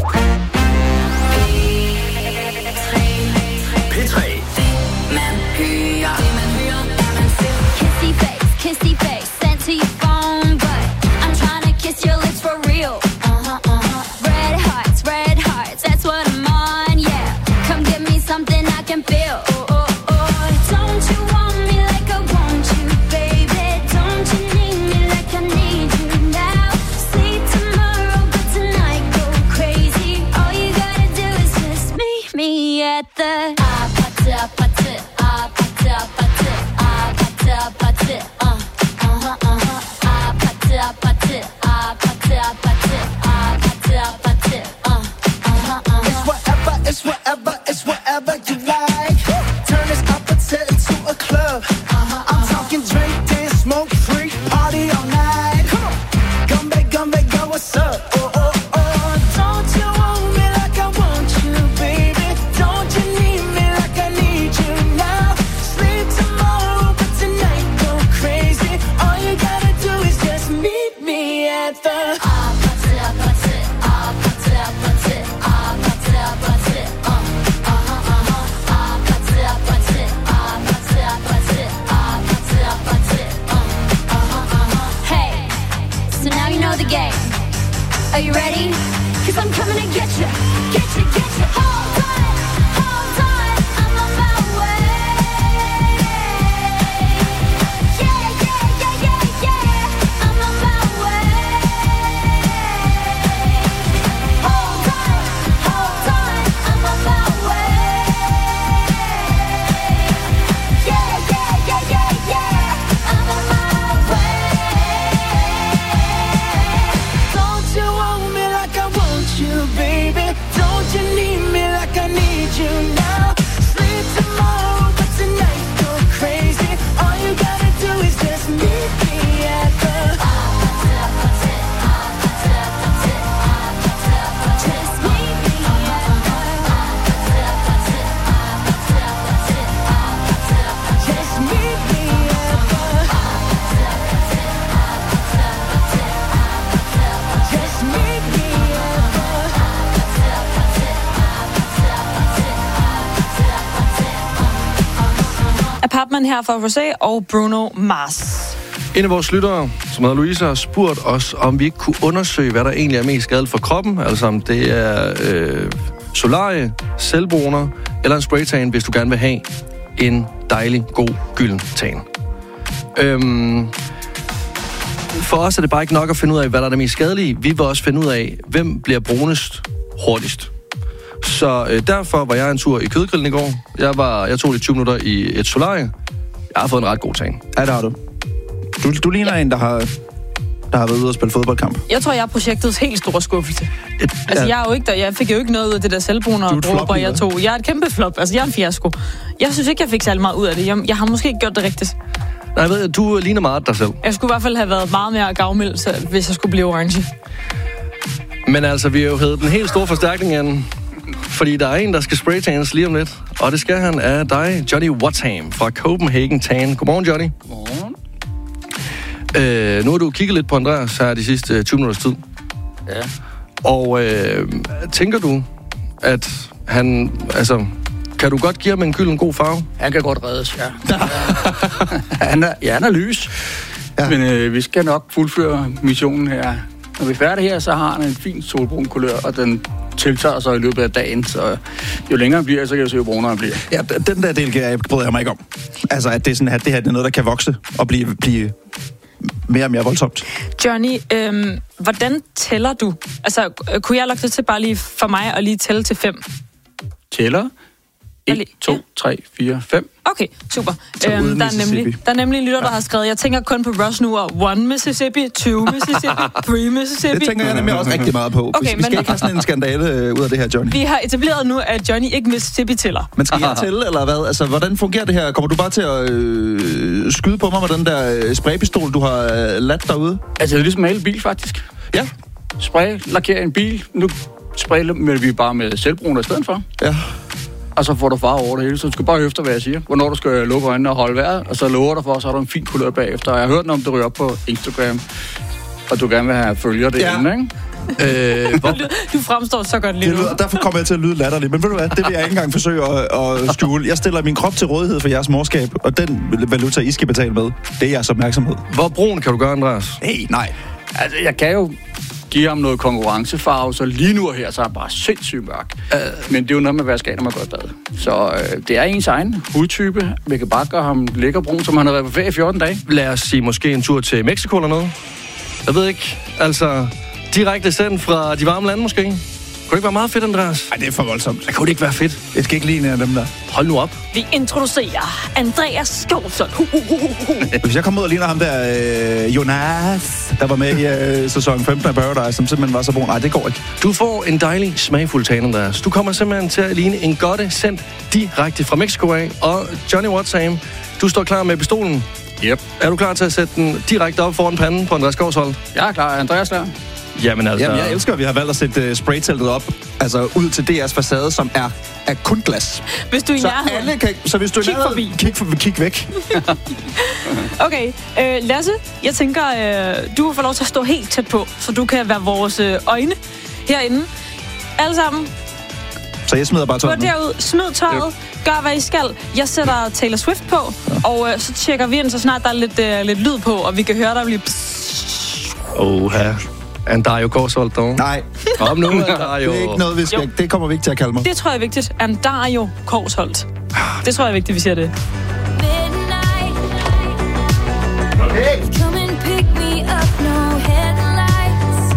S7: P tre. Man hører. Det man hører, er man selv. Kissy face, kissy face, sent to your phone, but I'm trying to kiss your lips for real. Uh-huh, uh-huh. Red hearts, red hearts, that's what I'm on, yeah. Come give me something I can feel. Oh, oh, oh. Don't you want me like I want you, baby? Don't you need me like I need you now? Sleep tomorrow, but tonight go crazy. All you gotta do is just meet me at the Apathy, Apathy, Apathy, Apathy, Apathy, Apathy, uh, uh-huh, uh-huh. Apathy, Apathy, Apathy, Apathy, Apathy, Apathy, uh, uh-huh, uh-huh.
S15: It's whatever, it's whatever, it's whatever you like. Turn this Apathy into a club. Uh-huh, I'm talking drink, dance, smoke, free, party all night. Come on, Gumbe, Gumbe, go, what's up? Oh, oh, oh. Don't you want me like I want you, baby? Don't you need me like I need you now? Sleep tomorrow, but tonight go crazy. All you gotta do is just meet me at the Apathy, Apathy, Apathy, Apathy, Apathy, Apathy, uh, uh-huh, uh-huh. Apathy, Apathy, Apathy, Apathy, Apathy, Apathy, uh, uh-huh, uh-huh. Hey, so now you know the game. Are you ready? 'Cause I'm coming to get you, get you, get you. Hold on, hold on, I'm on my way. Yeah, yeah, yeah, yeah, yeah, I'm on my way. Hold on, hold on, I'm on my way. Yeah, yeah, yeah, yeah, yeah, I'm on my way. Don't you want me like I want you, baby? Don't you need me like I need you now? Sleep tomorrow, but tonight go crazy. All you gotta do is just meet me at the Apathy, Apathy, Apathy, Apathy, Apathy, Apathy. Just meet me at the Apathy, Apathy, Apathy, Apathy, Apathy, Apathy. Just meet me at the Apathy, Apathy, Apathy, Apathy, Apathy, Apathy. Just meet me at the Apathy, Apathy, Apathy, Apathy, Apathy, Apathy.
S1: Apartment her for Rosé og Bruno Mars.
S8: En af vores lyttere, som hedder Louise, har spurgt os, om vi ikke kunne undersøge, hvad der egentlig er mest skadeligt for kroppen. Altså om det er øh, solarie, selvbruner eller en spraytan, hvis du gerne vil have en dejlig, god, gylden tan. Øhm, for os er det bare ikke nok at finde ud af, hvad der er det mest skadelige. Vi vil også finde ud af, hvem bliver brunest hurtigst. Så øh, derfor var jeg en tur i kødgrillen i går. Jeg, var, jeg tog lige tyve minutter i et solarie. Jeg har fået en ret god tan.
S9: Ja, det har du. Du, du ligner ja. en, der har, der har været ude og spille fodboldkamp.
S1: Jeg tror, jeg er projektets helt store skuffelse. Et, altså, ja. jeg, er jo ikke der, jeg fik jo ikke noget ud af det der selvbruner og dråber, jeg tog. Jeg er et kæmpe flop. Altså, jeg er en fiasko. Jeg synes ikke, jeg fik særlig meget ud af det. Jeg, jeg har måske ikke gjort det rigtigt.
S8: Nej, jeg ved, du ligner meget dig selv.
S1: Jeg skulle i hvert fald have været meget mere gavmild, hvis jeg skulle blive orange.
S8: Men altså, vi har jo heddet den helt store forstærkning igen. Fordi der er en, der skal spraytanes lige om lidt. Og det skal han af dig, Johnny Watham fra Copenhagen Tan. Godmorgen, Johnny.
S17: Godmorgen.
S8: Øh, nu har du kigget lidt på Andreas her de sidste tyve minutters tid.
S17: Ja.
S8: Og øh, tænker du, at han... Altså, kan du godt give ham en gylden god farve?
S17: Han kan godt reddes, ja. han, er, ja han er lys. Ja. Men øh, vi skal nok fuldføre missionen her. Når vi er færdige her, så har han en fin solbrun kulør, og den tiltager sig i løbet af dagen, så jo længere han bliver, så kan jeg se, jo brunere han bliver.
S9: Ja, den der del jeg bryder jeg mig ikke om. Altså, at det er sådan, at det her det er noget, der kan vokse og blive, blive mere og mere voldsomt.
S1: Johnny, øhm, hvordan tæller du? Altså, kunne jeg logge det til bare lige for mig og lige tælle til fem?
S17: Tæller? et, to, tre, fire, fem.
S1: Okay, super. Øhm, der, er nemlig, der er nemlig en lytter, der har skrevet, jeg tænker kun på Rush nu, og one Mississippi, two Mississippi, three Mississippi.
S9: Det tænker jeg nemlig også rigtig meget på.
S1: Okay,
S9: vi skal
S1: men,
S9: ikke have sådan en skandale øh, ud af det her, Johnny.
S1: Vi har etableret nu, at Johnny ikke Mississippi tæller.
S9: Men skal jeg tælle, eller hvad? Altså, hvordan fungerer det her? Kommer du bare til at øh, skyde på mig med den der øh, spraypistol, du har øh, ladt derude?
S17: Altså, det er ligesom male bil, faktisk.
S9: Ja.
S17: Spray, lakere en bil. Nu sprayer vi bare med selvbruner i stedet for.
S9: Ja.
S17: Og så får du far over det hele, så du skal bare efter, hvad jeg siger. Hvornår du skal lukke øjnene og holde vejret, og så lover du for, så har du en fin kulør bagefter. Jeg har hørt noget om, det ryger op på Instagram, og du gerne vil have følger det ja. Inde, ikke?
S1: Øh, du, du fremstår så godt lige nu.
S9: Lyder, derfor kommer jeg til at lyde latterlig. Men ved du hvad, det vil jeg ikke engang forsøge at, at skjule. Jeg stiller min krop til rådighed for jeres morskab, og den valuta, I skal betale med, det er jeres opmærksomhed.
S8: Hvor brun kan du gøre, Andreas?
S9: Hey, nej.
S17: Altså, jeg kan jo give ham noget konkurrencefarve, så lige nu her, så er han bare sindssygt mørk. Uh, Men det er jo noget med, hvad skal når man går i bad. Så øh, det er ens egen hudtype. Vi kan bare gøre ham lækker brun, som han har været på ferie i fjorten dage.
S8: Lad os sige måske en tur til Mexico eller noget. Jeg ved ikke, altså direkte sendt fra de varme lande måske. Kunne det ikke være meget fedt, Andreas?
S9: Nej, det er for voldsomt.
S8: Det kunne det ikke være fedt.
S9: Jeg skal ikke lide af dem der.
S8: Hold nu op.
S1: Vi introducerer Andreas Skålsson.
S9: Hvis jeg kommer ud og ligner ham der, øh, Jonas, der var med i øh, sæson femten af Paradise, som simpelthen var så brun. Nej, det går ikke.
S8: Du får en dejlig smagfuld tan, Andreas. Du kommer simpelthen til at ligne en godte sendt direkte fra Mexico af. Og Johnny Watham, du står klar med pistolen.
S17: Yep.
S8: Er du klar til at sætte den direkte op foran panden på Andreas Gårdshold?
S17: Jeg er klar. Er Andreas klar?
S8: Jamen altså...
S9: Jamen, jeg elsker, at vi har valgt at sætte uh, sprayteltet op, altså ud til D R's facade, som er, er kun glas.
S1: Hvis du er i
S9: så
S1: nærheden,
S9: alle kan, så hvis du
S1: kig
S9: nærheden,
S1: forbi.
S9: Kig, for, kig væk.
S1: Okay, øh, Lasse, jeg tænker, øh, du får lov til at stå helt tæt på, så du kan være vores øh, øjne herinde. Alle sammen.
S9: Så jeg smider bare tøjet
S1: nu? Gå derud, smid tøjet, yep. Gør hvad I skal. Jeg sætter Taylor Swift på, ja. Og øh, så tjekker vi ind, så snart der er lidt, øh, lidt lyd på, og vi kan høre, der bliver...
S8: Åh, her. Andario Gårdshold, dog.
S9: Nej.
S8: Kom nu, Andario.
S9: Det er ikke noget, vi skal... Det kommer vi ikke til at kalde mig.
S1: Det tror jeg er vigtigt. Andario Gårdshold. Det tror jeg er vigtigt, vi siger det.
S7: Okay. Come and pick me up, no headlights.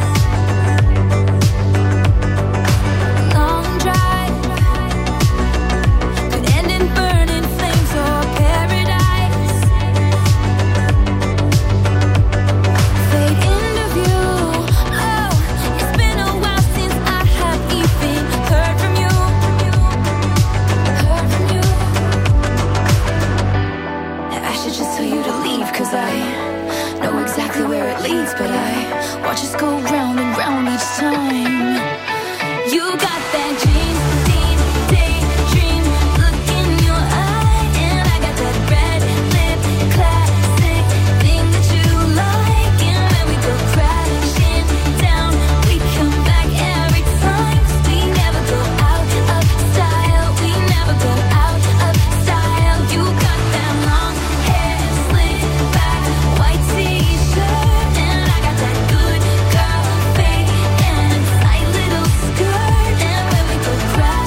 S7: Long drive could end in burning flames or paradise. Fade into view. Oh, it's been a while since I have even heard from you. Heard from you. I should just tell you to leave, 'cause I know exactly where it leads, but I watch us go round and round each time. You got that dream, dream, daydream look in your eye, and I got that red lip classic thing that you like. And when we go crashing down, we come back every time. 'Cause we never go out of style, we never go out of style. You got that long hair slicked back, white t-shirt, and I got that good girl fade and tight little skirt. And when we go cry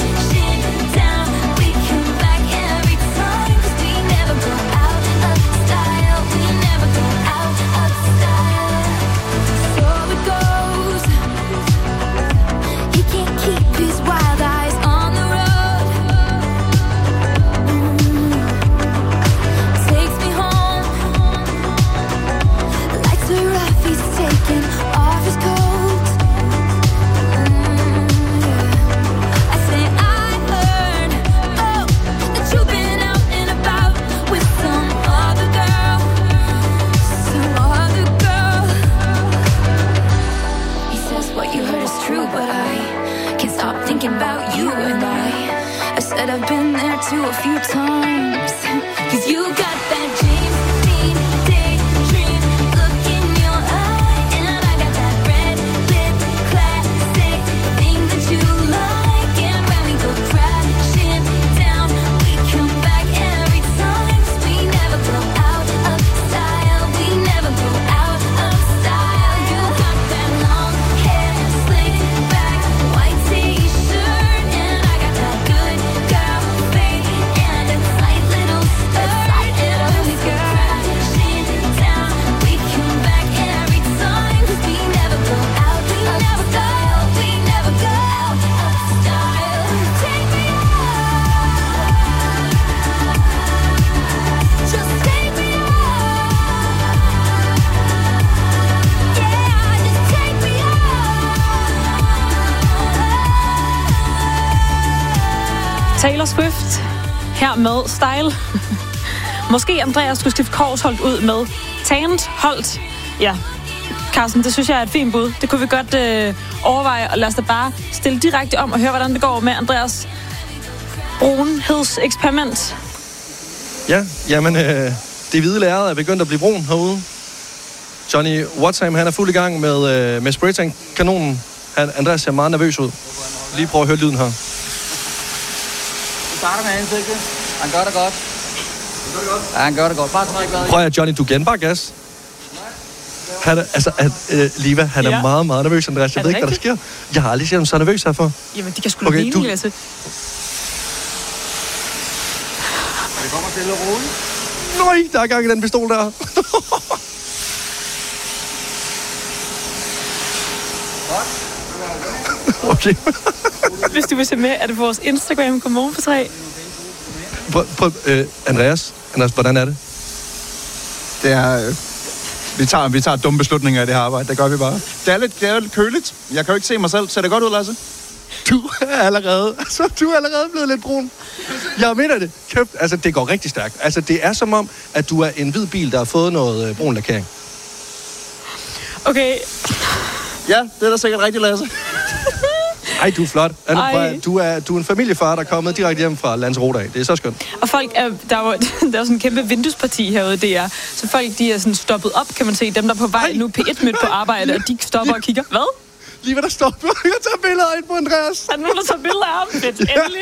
S7: few times. Cause you got that James Dean daydream look in your eye. And I got that red lip classic thing that you like. And when we go crashing down, we come back every time. 'Cause we never go out of style. We never go out of style. You got that long hair slicked back, white t-shirt. And I got that good girl face and a tight little skirt. And when we go crashing down, we come back every time. 'Cause we never go out of style. We never go out of style. Take me out. Just take me out. Yeah, just take me out.
S1: Taylor Swift her med Style. Måske Andreas skulle skifte Korsholt ud med Tant Holt. Ja, Carsten, det synes jeg er et fint bud. Det kunne vi godt øh, overveje, og lad os da bare stille direkte om og høre, hvordan det går med Andreas brunhedseksperiment.
S8: Ja, jamen, øh, det hvide lærred er begyndt at blive brun herude. Johnny Watsam, han er fuld i gang med, øh, med spraytank-kanonen. Han, Andreas ser meget nervøs ud. Lige prøv at høre lyden her.
S17: Du starter med ansigtet. Han gør det godt. Ja, han gør det godt. Bare træk vejret.
S8: Prøv at Johnny, du giver bare gas. Han er, altså, at, øh, Liva, han er
S1: Ja.
S8: meget, meget nervøs, Andreas. Jeg
S1: Er
S8: ved
S1: det
S8: ikke, hvad der sker. Jeg har aldrig set ham så nervøs herfor.
S1: Jamen, de kan sgu da
S8: Okay,
S1: ligne,
S8: du-
S1: Lasse.
S17: Det kommer stille og roligt.
S8: Nøj, der er gang i den pistol der. Okay.
S1: Hvis du vil se med, er det på vores Instagram. Godmorgen på tre.
S8: Prøv, prøv, øh, Andreas, Andreas, hvordan er det?
S9: Det er... Øh, vi, tager, vi tager dumme beslutninger i det her arbejde. Det gør vi bare. Det er lidt, det er lidt køligt. Jeg kan jo ikke se mig selv. Ser det godt ud, Lasse?
S8: Du er allerede, altså, du er allerede blevet lidt brun. Jeg mener det. Købt, altså, det går rigtig stærkt. Altså, det er som om, at du er en hvid bil, der har fået noget øh, brun lakering.
S1: Okay.
S9: Ja, det er da sikkert rigtigt, Lasse.
S8: Ej, du er flot. Anna,
S1: Ej.
S8: prøv, du, er, du er en familiefar, der er kommet direkte hjem fra Lanzarote af. Det er så skønt.
S1: Og folk er, der er jo der er sådan en kæmpe vinduesparti herude, det er. Så folk, de er sådan stoppet op, kan man se. Dem, der er på vej nu P et midt på arbejde, og de stopper og kigger. Hvad?
S8: Lige hvad der står på. Jeg tager billeder ind på Andreas.
S1: Er der nogen, der tager billeder af ham? Fedt, endelig.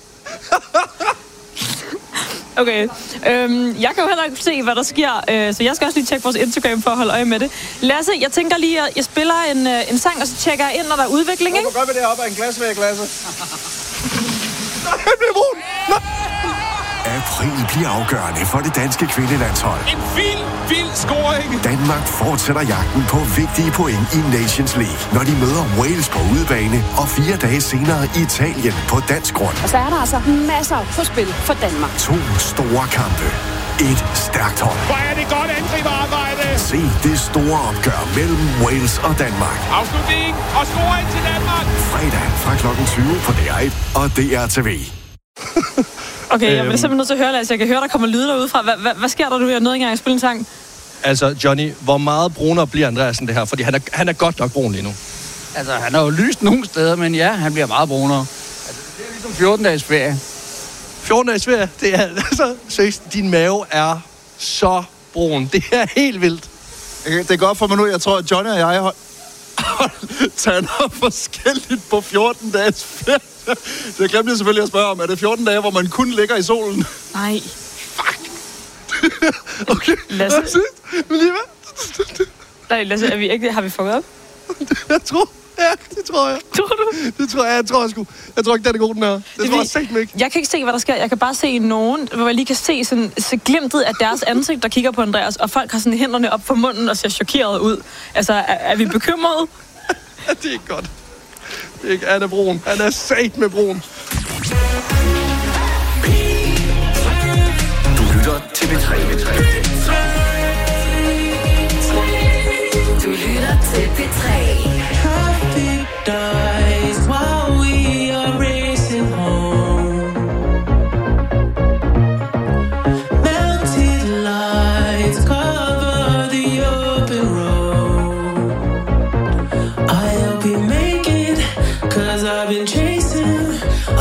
S1: Okay, øhm, jeg kan jo heller ikke se, hvad der sker, øh, så jeg skal også lige tjekke vores Instagram for at holde øje med det. Lasse, jeg tænker lige, at jeg spiller en, øh, en sang, og så tjekker jeg ind, når der er udvikling, ikke?
S9: Hvorfor gør vi det op af en glasvæg, Lasse?
S8: Nej, han bliver brun! Nej!
S18: April bliver afgørende for det danske kvindelandshold.
S12: En vild, vild scoring.
S18: Danmark fortsætter jagten på vigtige point i Nations League, når de møder Wales på udebane og fire dage senere Italien på dansk grund.
S19: Og så er der altså masser på spil for Danmark.
S18: To store kampe. Et stærkt hold.
S12: Hvor er det godt angriberarbejde.
S18: Se det store opgør mellem Wales og Danmark.
S12: Afslutning og scoring til Danmark.
S18: Fredag fra klokken tyve på D R et og D R T V.
S1: Okay, jeg bliver
S8: Øhm.
S1: simpelthen nødt til at høre, Lasse. Jeg kan høre, der kommer lyde derudefra. Hvad, hvad, hvad sker der nu? Jeg nåede ikke engang at spille en sang.
S8: Altså, Johnny, hvor meget brunere bliver Andreasen det her? Fordi han er, han er godt nok brun lige nu.
S17: Altså, han har jo lyst nogle steder, men ja, han bliver meget brunere. Altså, det er ligesom fjorten dages ferie.
S8: fjorten dages ferie, det er altså... Seriøst, din mave er så brun. Det er helt vildt.
S9: Okay, det er godt for mig nu. Jeg tror, at Johnny og jeg har tænder forskelligt på fjorten dages ferie. Det glemte jeg selvfølgelig at spørge om. Er det fjorten dage, hvor man kun ligger i solen?
S1: Nej.
S9: Fuck.
S8: Okay.
S1: Lasse.
S8: Men lige hvad?
S1: Nej, Lasse, er vi ikke, har vi fucket op?
S8: Jeg tror... Ja, det tror jeg.
S1: Tror du?
S8: Det tror jeg, jeg tror jeg sgu. Jeg tror ikke, den er god, den her. Det, det tror jeg sagt mig ikke.
S1: Jeg kan ikke se, hvad der sker. Jeg kan bare se nogen, hvor jeg lige kan se, sådan, se glimtet af deres ansigt, der kigger på Andreas, og folk har sådan hænderne op for munden og ser chokeret ud. Altså, er, er vi bekymrede?
S8: Det er ikke godt. Det er ikke Anna Brun. Han er sat med brun.
S12: Du lytter til B tre.
S7: Du lytter til B tre.
S10: Dies while we are racing home. Melted lights cover the open road. I hope you make it, 'cause I've been chasing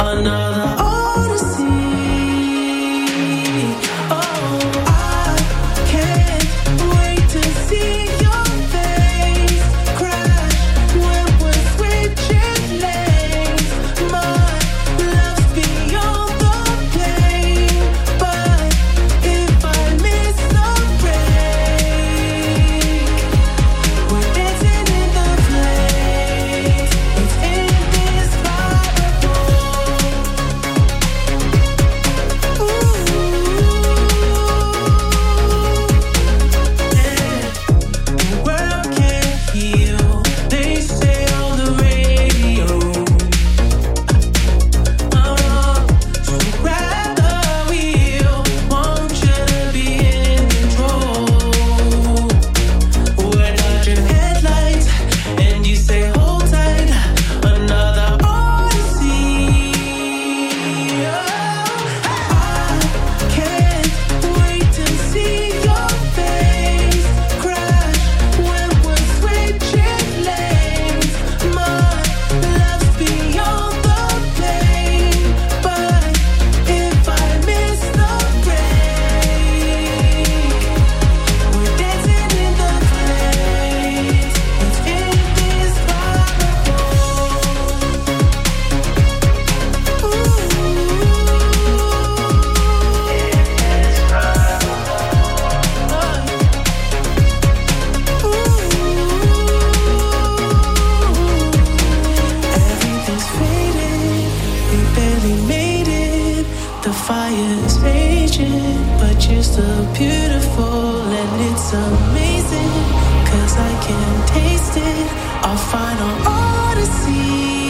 S15: final odyssey.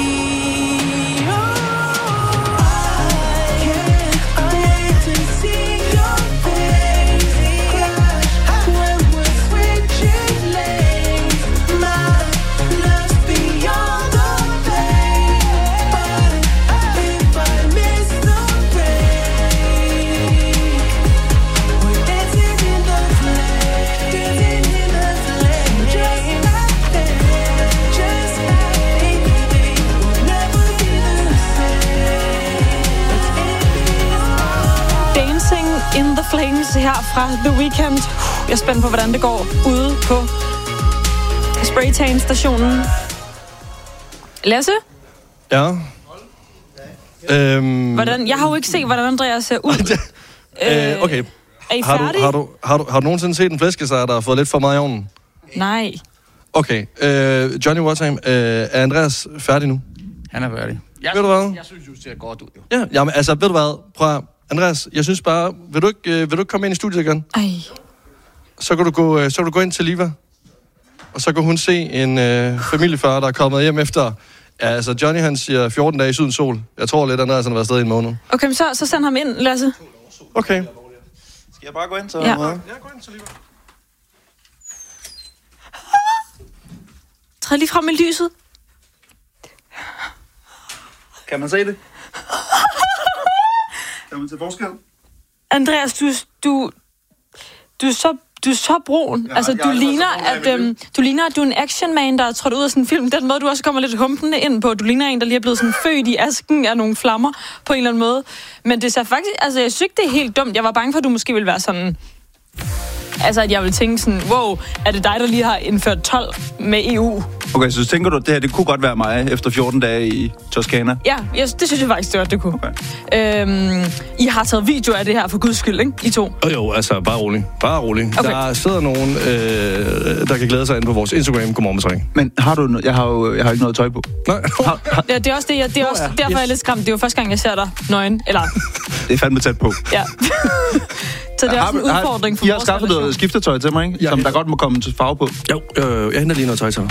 S1: In the Flames her fra The Weeknd. Jeg er spændt på, hvordan det går ude på Spraytan-stationen. Lasse?
S8: Ja? Øhm...
S1: Hvordan? Jeg har jo ikke set, hvordan Andreas ser ud.
S8: øh, okay.
S1: Er I
S8: har
S1: færdige?
S8: du, har, du, har, du, har du nogensinde set en flæskesteg, der har fået lidt for meget i ovnen?
S1: Nej.
S8: Okay. Øh, Johnny Waterham, øh, er Andreas færdig nu?
S17: Han er færdig. Jeg,
S8: ved du hvad?
S17: Jeg synes, du ser godt ud, jo.
S8: Ja, jamen, altså, ved du hvad? Prøv at, Andreas, jeg synes bare, vil du ikke, øh, vil du ikke komme ind i studiet igen?
S1: Ej.
S8: Så kan du gå, øh, så kan du gå ind til Liva, og så kan hun se en øh, familiefar, der er kommet hjem efter. Ja, altså, Johnny, han siger fjorten dage i sydens sol. Jeg tror lidt, Andreas han har været afsted i en måned.
S1: Okay, men så, så send ham ind, Lasse.
S8: Okay.
S9: Skal jeg bare gå ind til?
S1: Ja.
S8: Ja, gå ind til Liva.
S1: Træd lige frem i lyset.
S9: Kan man se det? Kan man se forskel?
S1: Andreas, du, du, du er så, du er så brun.
S9: Ja,
S1: altså,
S9: jeg
S1: du
S9: er
S1: ligner,
S9: så brun,
S1: at, øhm, du ligner, at du er en actionman, der er trådt ud af sådan en film. Den måde, du også kommer lidt humpende ind på. Du ligner en, der lige er blevet sådan født i asken af nogle flammer på en eller anden måde. Men det er faktisk, altså, jeg synes ikke, det er helt dumt. Jeg var bange for, at du måske ville være sådan... Altså, at jeg ville tænke sådan, wow, er det dig, der lige har indført tolv med E U?
S9: Okay, så tænker du, at det her, det kunne godt være mig efter fjorten dage i Toskana?
S1: Ja, jeg, det synes jeg faktisk, det var, det kunne. Okay. Øhm, I har taget video af det her, for guds skyld, ikke? I to.
S8: Jo, jo, altså, bare rolig. Bare rolig.
S1: Okay.
S8: Der sidder nogen, øh, der kan glæde sig ind på vores Instagram. Godmorgen, Masring.
S9: Men har du... No- jeg har jo jeg har ikke noget tøj på.
S8: Nej.
S9: Har, har...
S1: Ja, det er også det, jeg, det er også,
S9: ja.
S1: derfor,
S9: Yes.
S1: jeg er lidt skræmt. Det er jo første gang, jeg ser dig nøgen. Eller...
S9: Det er fandme tæt på.
S1: Ja. Så det er også en udfordring for
S9: I har
S1: vores
S9: skaffet
S1: relation.
S9: noget skiftetøj til mig, ikke?
S8: Ja,
S9: Som
S8: ja.
S9: der godt må komme til farve på.
S8: Jo, øh, jeg henter lige noget tøj til dig.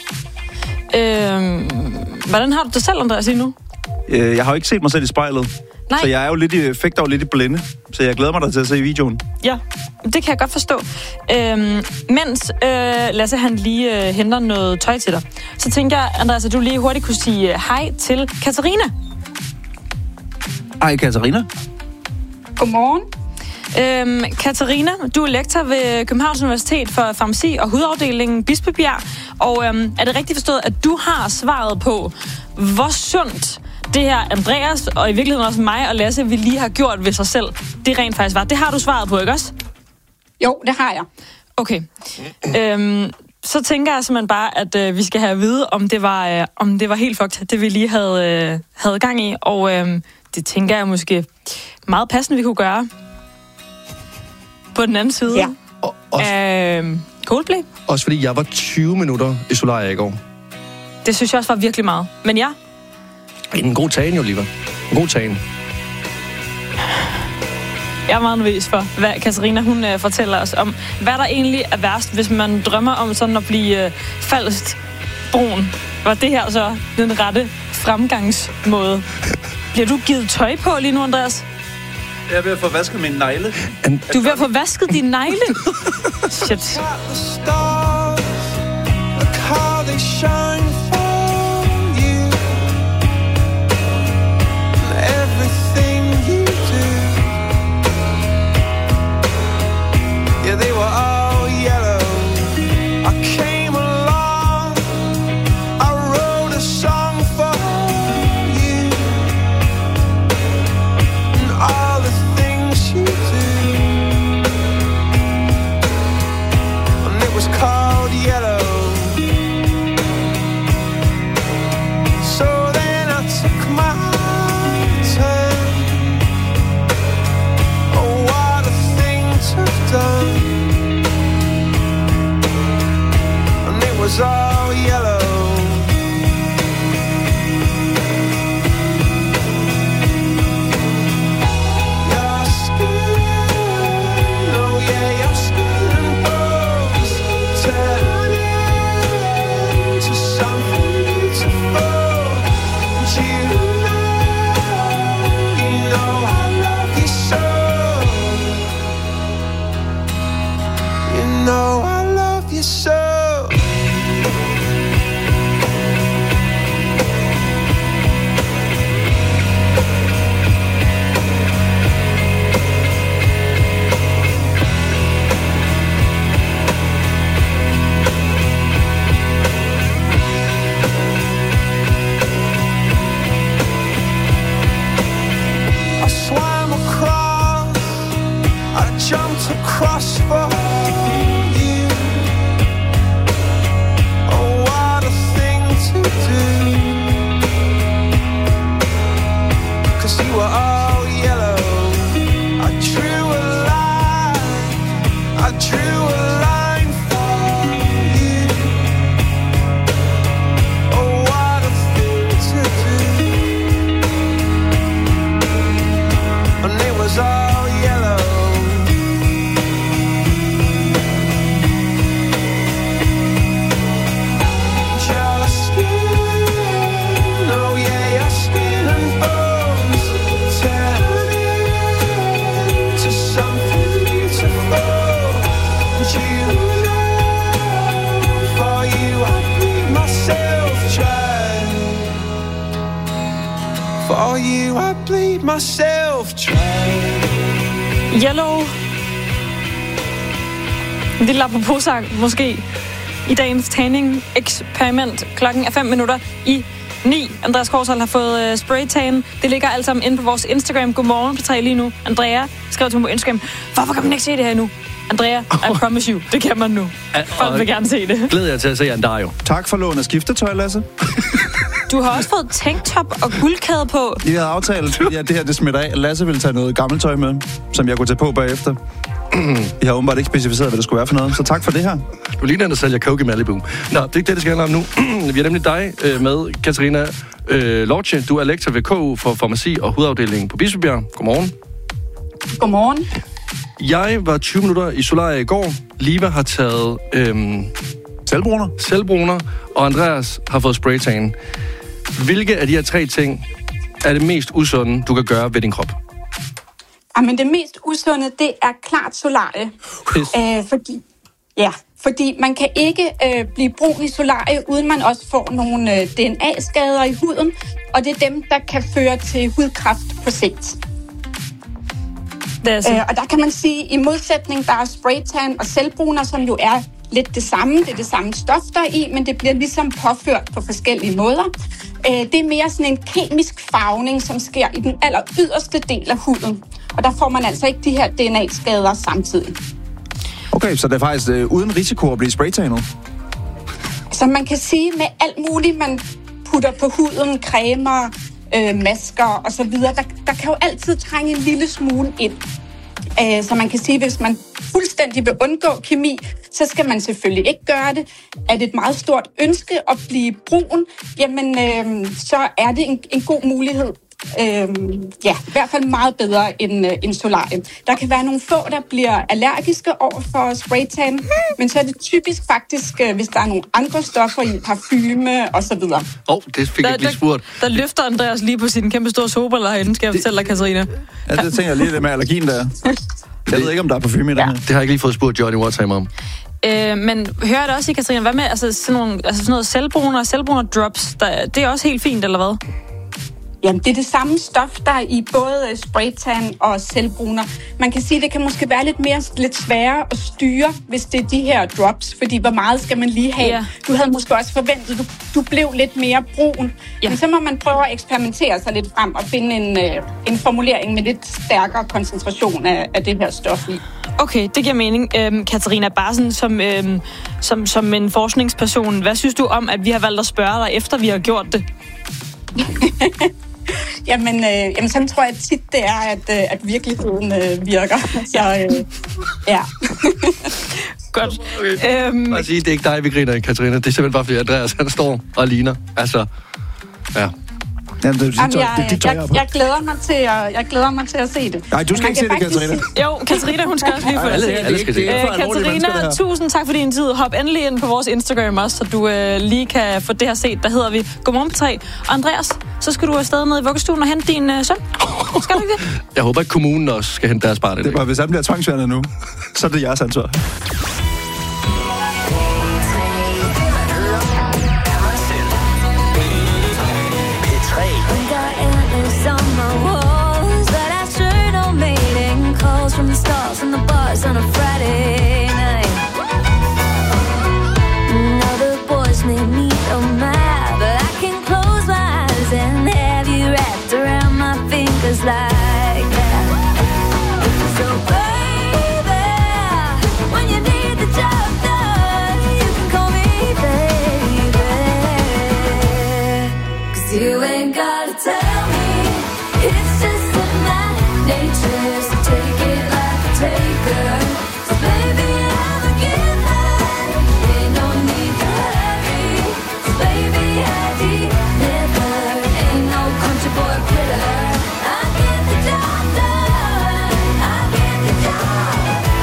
S1: Øhm, hvordan har du det selv, Andreas, lige nu?
S9: Øh, jeg har jo ikke set mig selv i spejlet.
S1: Nej.
S9: Så jeg er jo lidt i, fægter jo lidt i blinde. Så jeg glæder mig da til at se videoen.
S1: Ja, det kan jeg godt forstå. Øhm, mens øh, Lasse han lige øh, henter noget tøj til dig, så tænker jeg, Andreas, at du lige hurtigt kunne sige øh, hej til Katarina.
S9: Hej, Katarina.
S19: Godmorgen.
S1: Øhm, Katarina, du er lektor ved Københavns Universitet for Farmaci og Hudafdelingen Bispebjerg. Og øhm, er det rigtigt forstået, at du har svaret på, hvor sundt det her Andreas, og i virkeligheden også mig og Lasse, vi lige har gjort ved sig selv, det rent faktisk var? Det har du svaret på, ikke også?
S19: Jo, det har jeg.
S1: Okay. Øhm, så tænker jeg simpelthen bare, at øh, vi skal have at vide, om det var, øh, om det var helt fucked, det vi lige havde, øh, havde gang i. Og øh, det tænker jeg måske meget passende, vi kunne gøre på den anden side
S19: Ja.
S8: Og, også,
S1: af Coldplay.
S8: også fordi jeg var tyve minutter i Solaria i går.
S1: Det synes jeg også var virkelig meget. Men ja,
S8: En god tagen, jo, Liva. En god tagen.
S1: jeg er meget nervøs for, hvad Katarina hun øh, fortæller os om. Hvad der egentlig er værst, hvis man drømmer om sådan at blive øh, falsk brun. Var det her så den rette fremgangsmåde? Bliver du givet tøj på lige nu, Andreas?
S9: Jeg er ved at få vasket mine negle.
S1: Du er ved at få vasket dine negle? Shit.
S15: Look how they shine for you. Everything you do. Yeah, they were all yellow. I came along. I wrote a song for you. And all the things you do. And it was called yellow. So then I took my turn. Oh, what a thing to have done. And it was all yellow. Your skin, oh yeah, your skin and bones turn into some You know I love you so. Jumped across for you. Oh, what a thing to do. 'Cause you were all yellow. I drew a line. I drew a line for you. Oh, what a thing to do. And it was all yellow. For you, I bleed myself dry.
S1: Yellow. En lille apropos-sang, måske, i dagens tanning-eksperiment. Klokken er fem minutter i ni. Andreas Korshold har fået uh, spraytan. Det ligger alt sammen inde på vores Instagram. Godmorgen på tre lige nu. Andrea skrev til mig på Instagram. Hvorfor kan man ikke se det her nu? Andrea, I promise you. Det kan man nu. Folk vil gerne se det.
S8: Glæder jeg til at se Andario.
S9: Tak for lån af skiftetøj, Lasse.
S1: Du har også fået tanktop og guldkæde på.
S9: Vi havde aftalt, ja, det her det smitter af. Lasse ville tage noget gammelt tøj med, som jeg kunne tage på bagefter. Vi har åbenbart ikke specificeret, hvad det skulle være for noget. Så tak for det her.
S8: Du ligner, der sælger coke i Malibu. Nå, det er ikke det, det skal handle om nu. Vi har nemlig dig øh, med, Katarina øh, Lorche. Du er lektor ved K U for farmaci og hudafdelingen på Bispebjerg. Godmorgen.
S19: Godmorgen.
S8: Jeg var tyve minutter i Solaria i går. Liva har taget øhm,
S9: selvbruner.
S8: selvbruner, og Andreas har fået spraytan. Hvilke af de her tre ting er det mest usunde, du kan gøre ved din krop?
S19: Jamen, det mest usunde, det er klart solarie. Æh, fordi, ja, fordi man kan ikke øh, blive brun i solarie, uden man også får nogle øh, D N A-skader i huden, og det er dem, der kan føre til hudkræft på sigt.
S1: Det er
S19: øh, og der kan man sige, i modsætning, der er spraytan og selvbruner, som jo er lidt det samme. Det er det samme stof, der er i, men det bliver ligesom påført på forskellige måder. Øh, det er mere sådan en kemisk farvning, som sker i den aller yderste del af huden. Og der får man altså ikke de her D N A-skader samtidig.
S9: Okay, så det er faktisk øh, uden risiko at blive spraytanet?
S19: Så man kan sige med alt muligt, man putter på huden, cremer, øh, masker osv., der, der kan jo altid trænge en lille smule ind. Øh, så man kan sige, hvis man fuldstændig vil undgå kemi, så skal man selvfølgelig ikke gøre det. Er det et meget stort ønske at blive brun, jamen øh, så er det en, en god mulighed. Øhm, ja, i hvert fald meget bedre end, øh, end solarie. Der kan være nogle få, der bliver allergiske over for spraytan, men så er det typisk faktisk, øh, hvis der er nogle andre stoffer i, parfume og så videre.
S8: Åh, oh, det fik jeg lige spurgt.
S1: Der, der løfter Andreas lige på sin kæmpe store solbriller herinde, skal jeg fortælle dig, Katarina.
S9: Ja, det tænker jeg lige det med allergien der. Jeg ved ikke, om der er parfume i den her.
S8: Det har jeg ikke lige fået spurgt Johnny Waterhammer om.
S1: Øh, men hører det også i, Katarina, hvad med altså, sådan, nogle, altså sådan noget selvbruner og selvbruner drops, der, det er også helt fint, eller hvad?
S19: Jamen, det er det samme stof, der er i både spraytan og selvbruner. Man kan sige, at det kan måske være lidt mere lidt sværere at styre, hvis det er de her drops, fordi hvor meget skal man lige have? Ja. Du havde måske også forventet, at du, du blev lidt mere brun. Ja. Men så må man prøve at eksperimentere sig lidt frem og finde en, øh, en formulering med lidt stærkere koncentration af, af det her stof i.
S1: Okay, det giver mening. Øhm, Katarina, bare sådan som, øhm, som, som en forskningsperson, hvad synes du om, at vi har valgt at spørge dig, efter vi har gjort det?
S19: Jamen, øh, jamen, sådan tror jeg tit, det er, at, øh, at virkeligheden øh, virker. Så, øh, ja.
S1: Godt.
S8: Okay. Øhm... Bare sige, det er ikke dig, vi griner, Katarina. Det er simpelthen bare, fordi Andreas, han står og ligner. Altså, ja.
S9: Jamen, det,
S19: Jamen, jeg, det, det jeg, jeg, jeg, glæder mig til at, jeg glæder mig til at se det.
S9: Nej, du skal ikke se det, Katarina.
S1: Sige... Jo, Katarina, hun skal også lige få det at se det. Øh, Katarina, tusind tak for din tid. Hop endelig ind på vores Instagram også, så du øh, lige kan få det her set. Der hedder vi Godmorgen på tre. Og Andreas, så skal du afsted ned i vuggestuen og hente din øh, søn. Skal du ikke det?
S8: Jeg håber, at kommunen også skal hente deres barn.
S9: Det er bare, hvis han bliver tvangsfjernet nu, så er det jeres ansvar.
S7: dance on a Friday night. Now the boys may meet on my, but I can close my eyes and have you wrapped around my fingers like that. So baby, when you need the job done, you can call me baby. 'Cause you ain't gotta tell me, it's just in my nature, so take it like a taker. So baby, I'm a giver, ain't no need to hurry. So baby, I deliver, ain't no country boy quitter. I get the job done, I get the job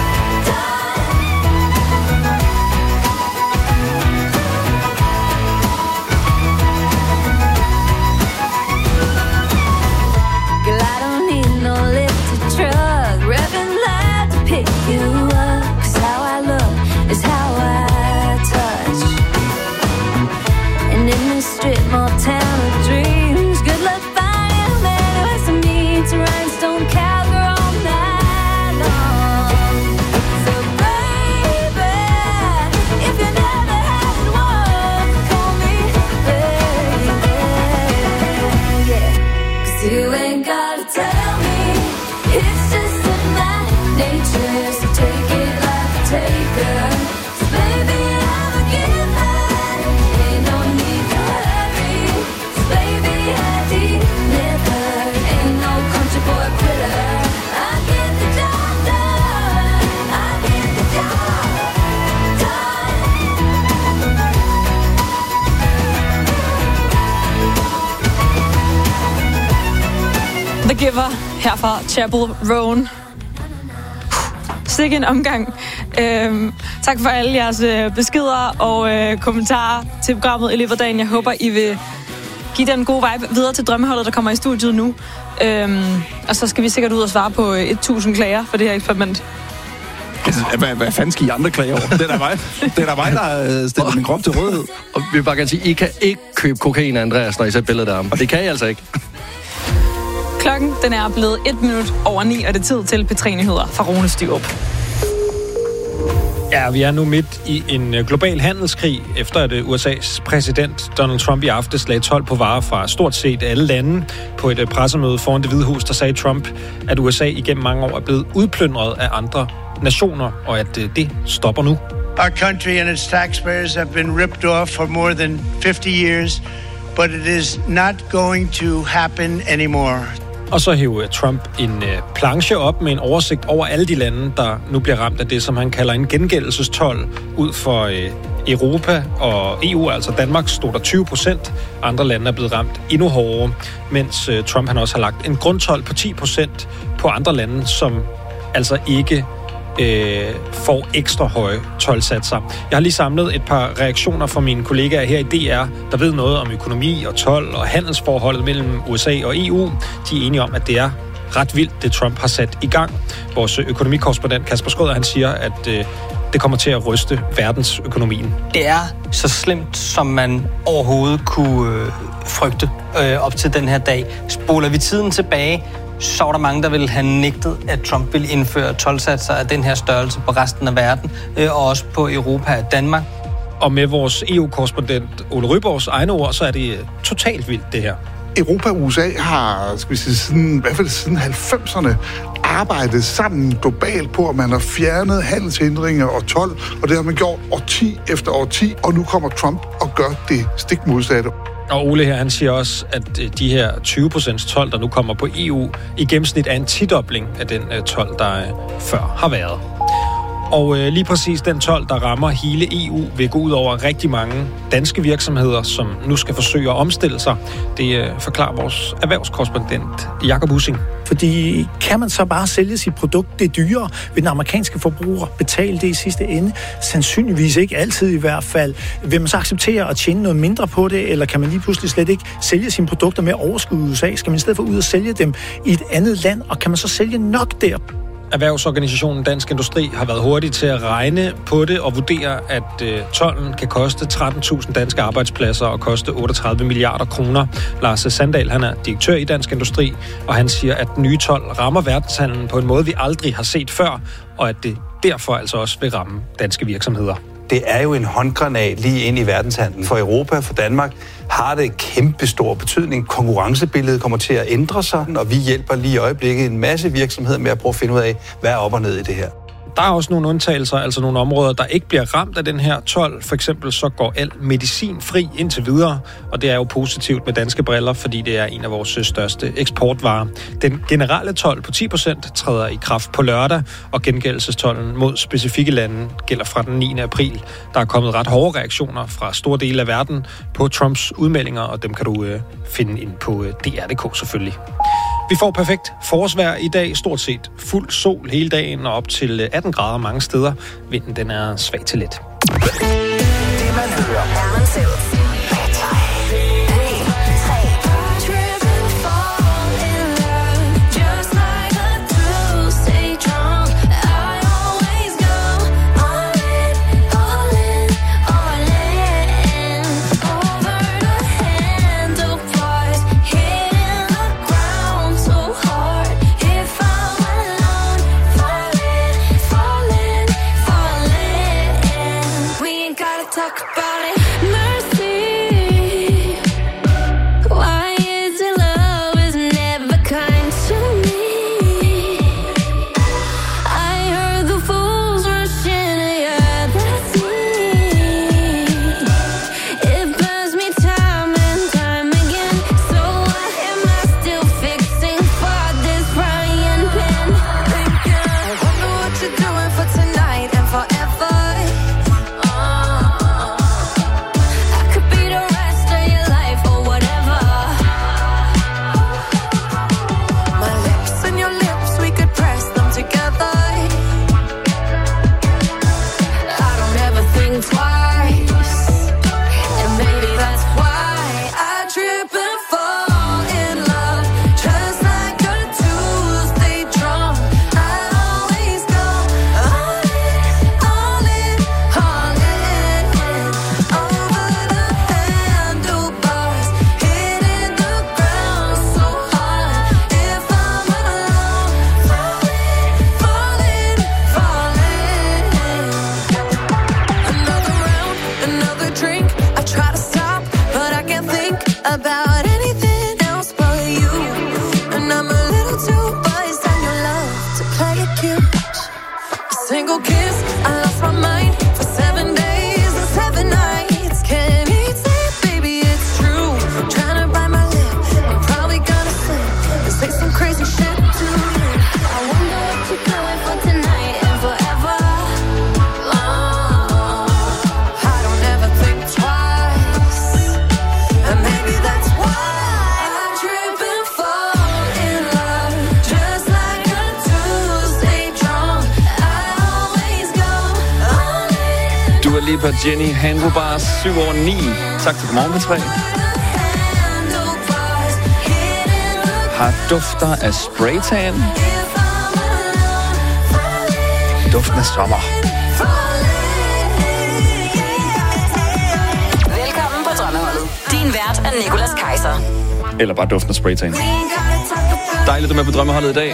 S7: Girl, I don't need no lifted truck, revving loud to pick you up. 'Cause how I look is how I touch. And in this strip mall town of dreams, good luck finding a man who has some need to rhinestone cowgirl all night long. So baby, if you never had one, call me baby, yeah. 'Cause you ain't gotta tell me, it's just in my nature, so take it like a taker. So baby, I'm a giver, ain't no need to hurry. So baby, I deliver, ain't no country boy quitter. I get the job done, I get the job
S1: The Giver her fra Chapel Roan. Sikke en omgang. Øhm, tak for alle jeres øh, beskeder og øh, kommentarer til programmet i løbet af dagen. Jeg håber, I vil give den gode vibe videre til drømmeholdet, der kommer i studiet nu. Øhm, og så skal vi sikkert ud og svare på øh, tusind klager for det her eksperiment.
S9: Hvad, hvad fanden skal I andre klage over? Det er da mig, det er da mig der stiller min krop til rådighed.
S8: Og vi vil bare gerne sige, I kan ikke købe kokain af Andreas, når I ser billedet af ham. Og det kan I altså ikke.
S1: Klokken den er blevet et minut over ni, og det er tid til P tre Nyheder fra Rune Styrup.
S2: Ja, vi er nu midt i en global handelskrig, efter at U S A's præsident Donald Trump i aftes lagde told på varer fra stort set alle lande. På et pressemøde foran Det Hvide Hus, der sagde Trump, at U S A igennem mange år er blevet udplyndret af andre nationer, og at det stopper nu.
S3: Our country and its taxpayers have been ripped off for more than fifty years, but it is not going to happen anymore.
S2: Og så hævde Trump en øh, planche op med en oversigt over alle de lande, der nu bliver ramt af det, som han kalder en gengældelsestold ud for øh, Europa og E U. Altså Danmark stod der tyve procent, andre lande er blevet ramt endnu hårdere, mens øh, Trump han også har lagt en grundtold på ti procent på andre lande, som altså ikke øh, får ekstra høje toldsatser. Jeg har lige samlet et par reaktioner fra mine kollegaer her i D R, der ved noget om økonomi og told og handelsforholdet mellem U S A og E U. De er enige om, at det er ret vildt, det Trump har sat i gang. Vores økonomikorrespondent Kasper Skrøder, han siger, at øh, det kommer til at ryste verdensøkonomien.
S20: Det er så slemt, som man overhovedet kunne øh, frygte øh, op til den her dag. Spoler vi tiden tilbage, så var der mange, der ville have nægtet, at Trump ville indføre toldsatser af den her størrelse på resten af verden, øh, og også på Europa og Danmark.
S2: Og med vores E U-korrespondent Ole Ryborgs egne ord, så er det totalt vildt, det her.
S21: Europa og U S A har, skal vi sige, siden, i hvert fald siden halvfemserne arbejdet sammen globalt på, at man har fjernet handelshindringer og told, og det har man gjort årti efter årti, og nu kommer Trump og gør det stik modsatte.
S2: Og Ole her, han siger også, at de her tyve procent told, der nu kommer på E U, i gennemsnit er en tidobling af den told, der før har været. Og øh, lige præcis den told, der rammer hele E U, vil gå ud over rigtig mange danske virksomheder, som nu skal forsøge at omstille sig. Det øh, forklarer vores erhvervskorrespondent Jakob Ussing.
S4: Fordi kan man så bare sælge sit produkt, det er dyrere, vil den amerikanske forbruger betale det i sidste ende? Sandsynligvis ikke altid i hvert fald. Vil man så acceptere at tjene noget mindre på det, eller kan man lige pludselig slet ikke sælge sine produkter med overskud i U S A? Skal man i stedet for ud og sælge dem i et andet land, og kan man så sælge nok der?
S2: Erhvervsorganisationen Dansk Industri har været hurtig til at regne på det og vurdere, at øh, tolden kan koste tretten tusind danske arbejdspladser og koste otteogtredive milliarder kroner. Lars Sandahl, han er direktør i Dansk Industri, og han siger, at den nye told rammer verdenshandlen på en måde, vi aldrig har set før, og at det derfor altså også vil ramme danske virksomheder.
S5: Det er jo en håndgranat lige ind i verdenshandlen. For Europa, for Danmark, har det kæmpe stor betydning. Konkurrencebilledet kommer til at ændre sig, og vi hjælper lige i øjeblikket en masse virksomheder med at prøve at finde ud af, hvad er op og ned i det her.
S2: Der er også nogle undtagelser, altså nogle områder, der ikke bliver ramt af den her told. For eksempel så går al medicin fri indtil videre, og det er jo positivt med danske briller, fordi det er en af vores største eksportvarer. Den generelle told på ti procent træder i kraft på lørdag, og gengældelsestolden mod specifikke lande gælder fra den niende april. Der er kommet ret hårde reaktioner fra store dele af verden på Trumps udmeldinger, og dem kan du øh, finde ind på øh, D R punktum d k selvfølgelig. Vi får perfekt forårsvejr i dag, stort set fuld sol hele dagen og op til atten grader mange steder. Vinden den er svag til let.
S12: Det man hører, er man selv.
S10: Talk about it. Mercy. Why is it love is never kind to me? I heard the fools rushing, yeah, that's me. It burns me time and time again. So why am I still fixing for this frying pan? Thinking, I wonder what you're doing for tonight and forever. About anything else but you. And I'm a little too buzzed on your love to play it cute. A single kiss, I lost my mind for seven days and seven nights. Can't eat, say it, baby, it's true. Trying to bite my lip, I'm probably gonna slip and say some crazy shit to you. I wonder what you're doing for tonight and forever. Oh, I don't ever think twice. And maybe that's why I trip and fall in love, just like a Tuesday drunk. I always go all in.
S22: Dua Lipa, Jenny, Handlebars, syv over ni. Tak til Godmorgen på tre. Har dufter af spraytan. Duften af sommer.
S12: Velkommen på Drømmeholdet. Din vært er Nicolas Kaiser.
S22: Eller bare duften af spraytan. Dejligt, du er med på Drømmeholdet i dag.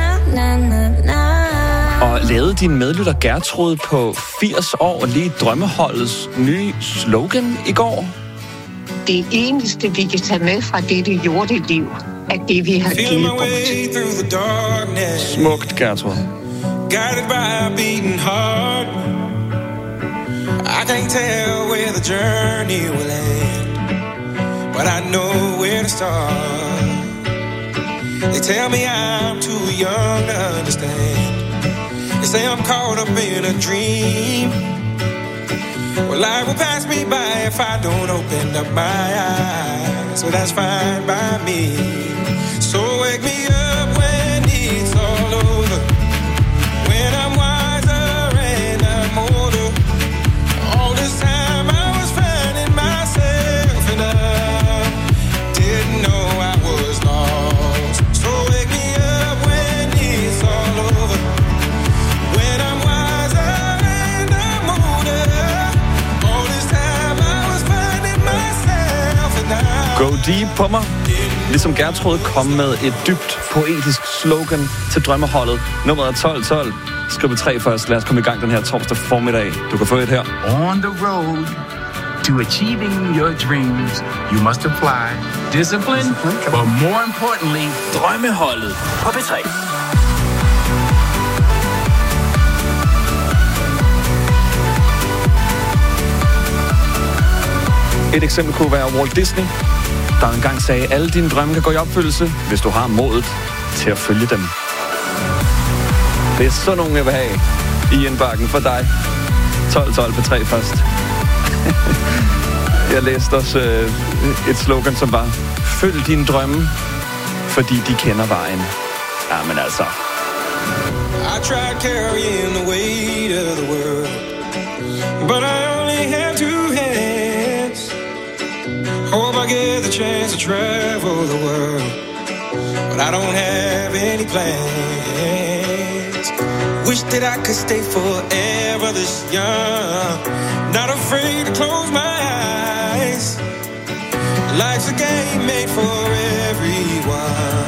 S22: Og lavede din medlytter Gertrud på firs år lige Drømmeholdets nye slogan i går?
S23: Det eneste, vi kan tage med fra dette jordeliv, er det, vi har tilbudt.
S22: Smukt, Gertrud.
S15: Guided by a beating heart. I can't tell where the journey will end, but I know where to start. They tell me I'm too young to understand. They say I'm caught up in a dream. Well, life will pass me by if I don't open up my eyes. So that's fine by me. So wake me up when it's all over, when I'm wiser and I'm older. All this time I was finding myself and I didn't know I was lost. So wake me up when it's all over, when I'm wiser and I'm older. All this time I was finding myself and I...
S22: Go deep på mig. Ligesom Gertrud kom med et dybt poetisk slogan til Drømmeholdet. Nummeret er tolv tolv. Skriv på tre først. Lad os komme i gang den her torsdag formiddag. Du kan få et her.
S12: On the road to achieving your dreams, you must apply discipline, but more importantly, drømmeholdet på P tre.
S22: Et eksempel kunne være Walt Disney, der engang sagde, at alle dine drømme kan gå i opfyldelse, hvis du har modet til at følge dem. Det er sådan nogle, jeg vil have i indbakken for dig. tolv tolv på tre først. Jeg læste også øh, et slogan, som var, følg dine drømme, fordi de kender vejen. Ja, men altså.
S15: I tried carrying the weight of the world, but I only have two hands. Hope I get the chance to travel the world, but I don't have any plans. Wish that I could stay forever this young, not afraid to close my eyes. Life's a game made for everyone.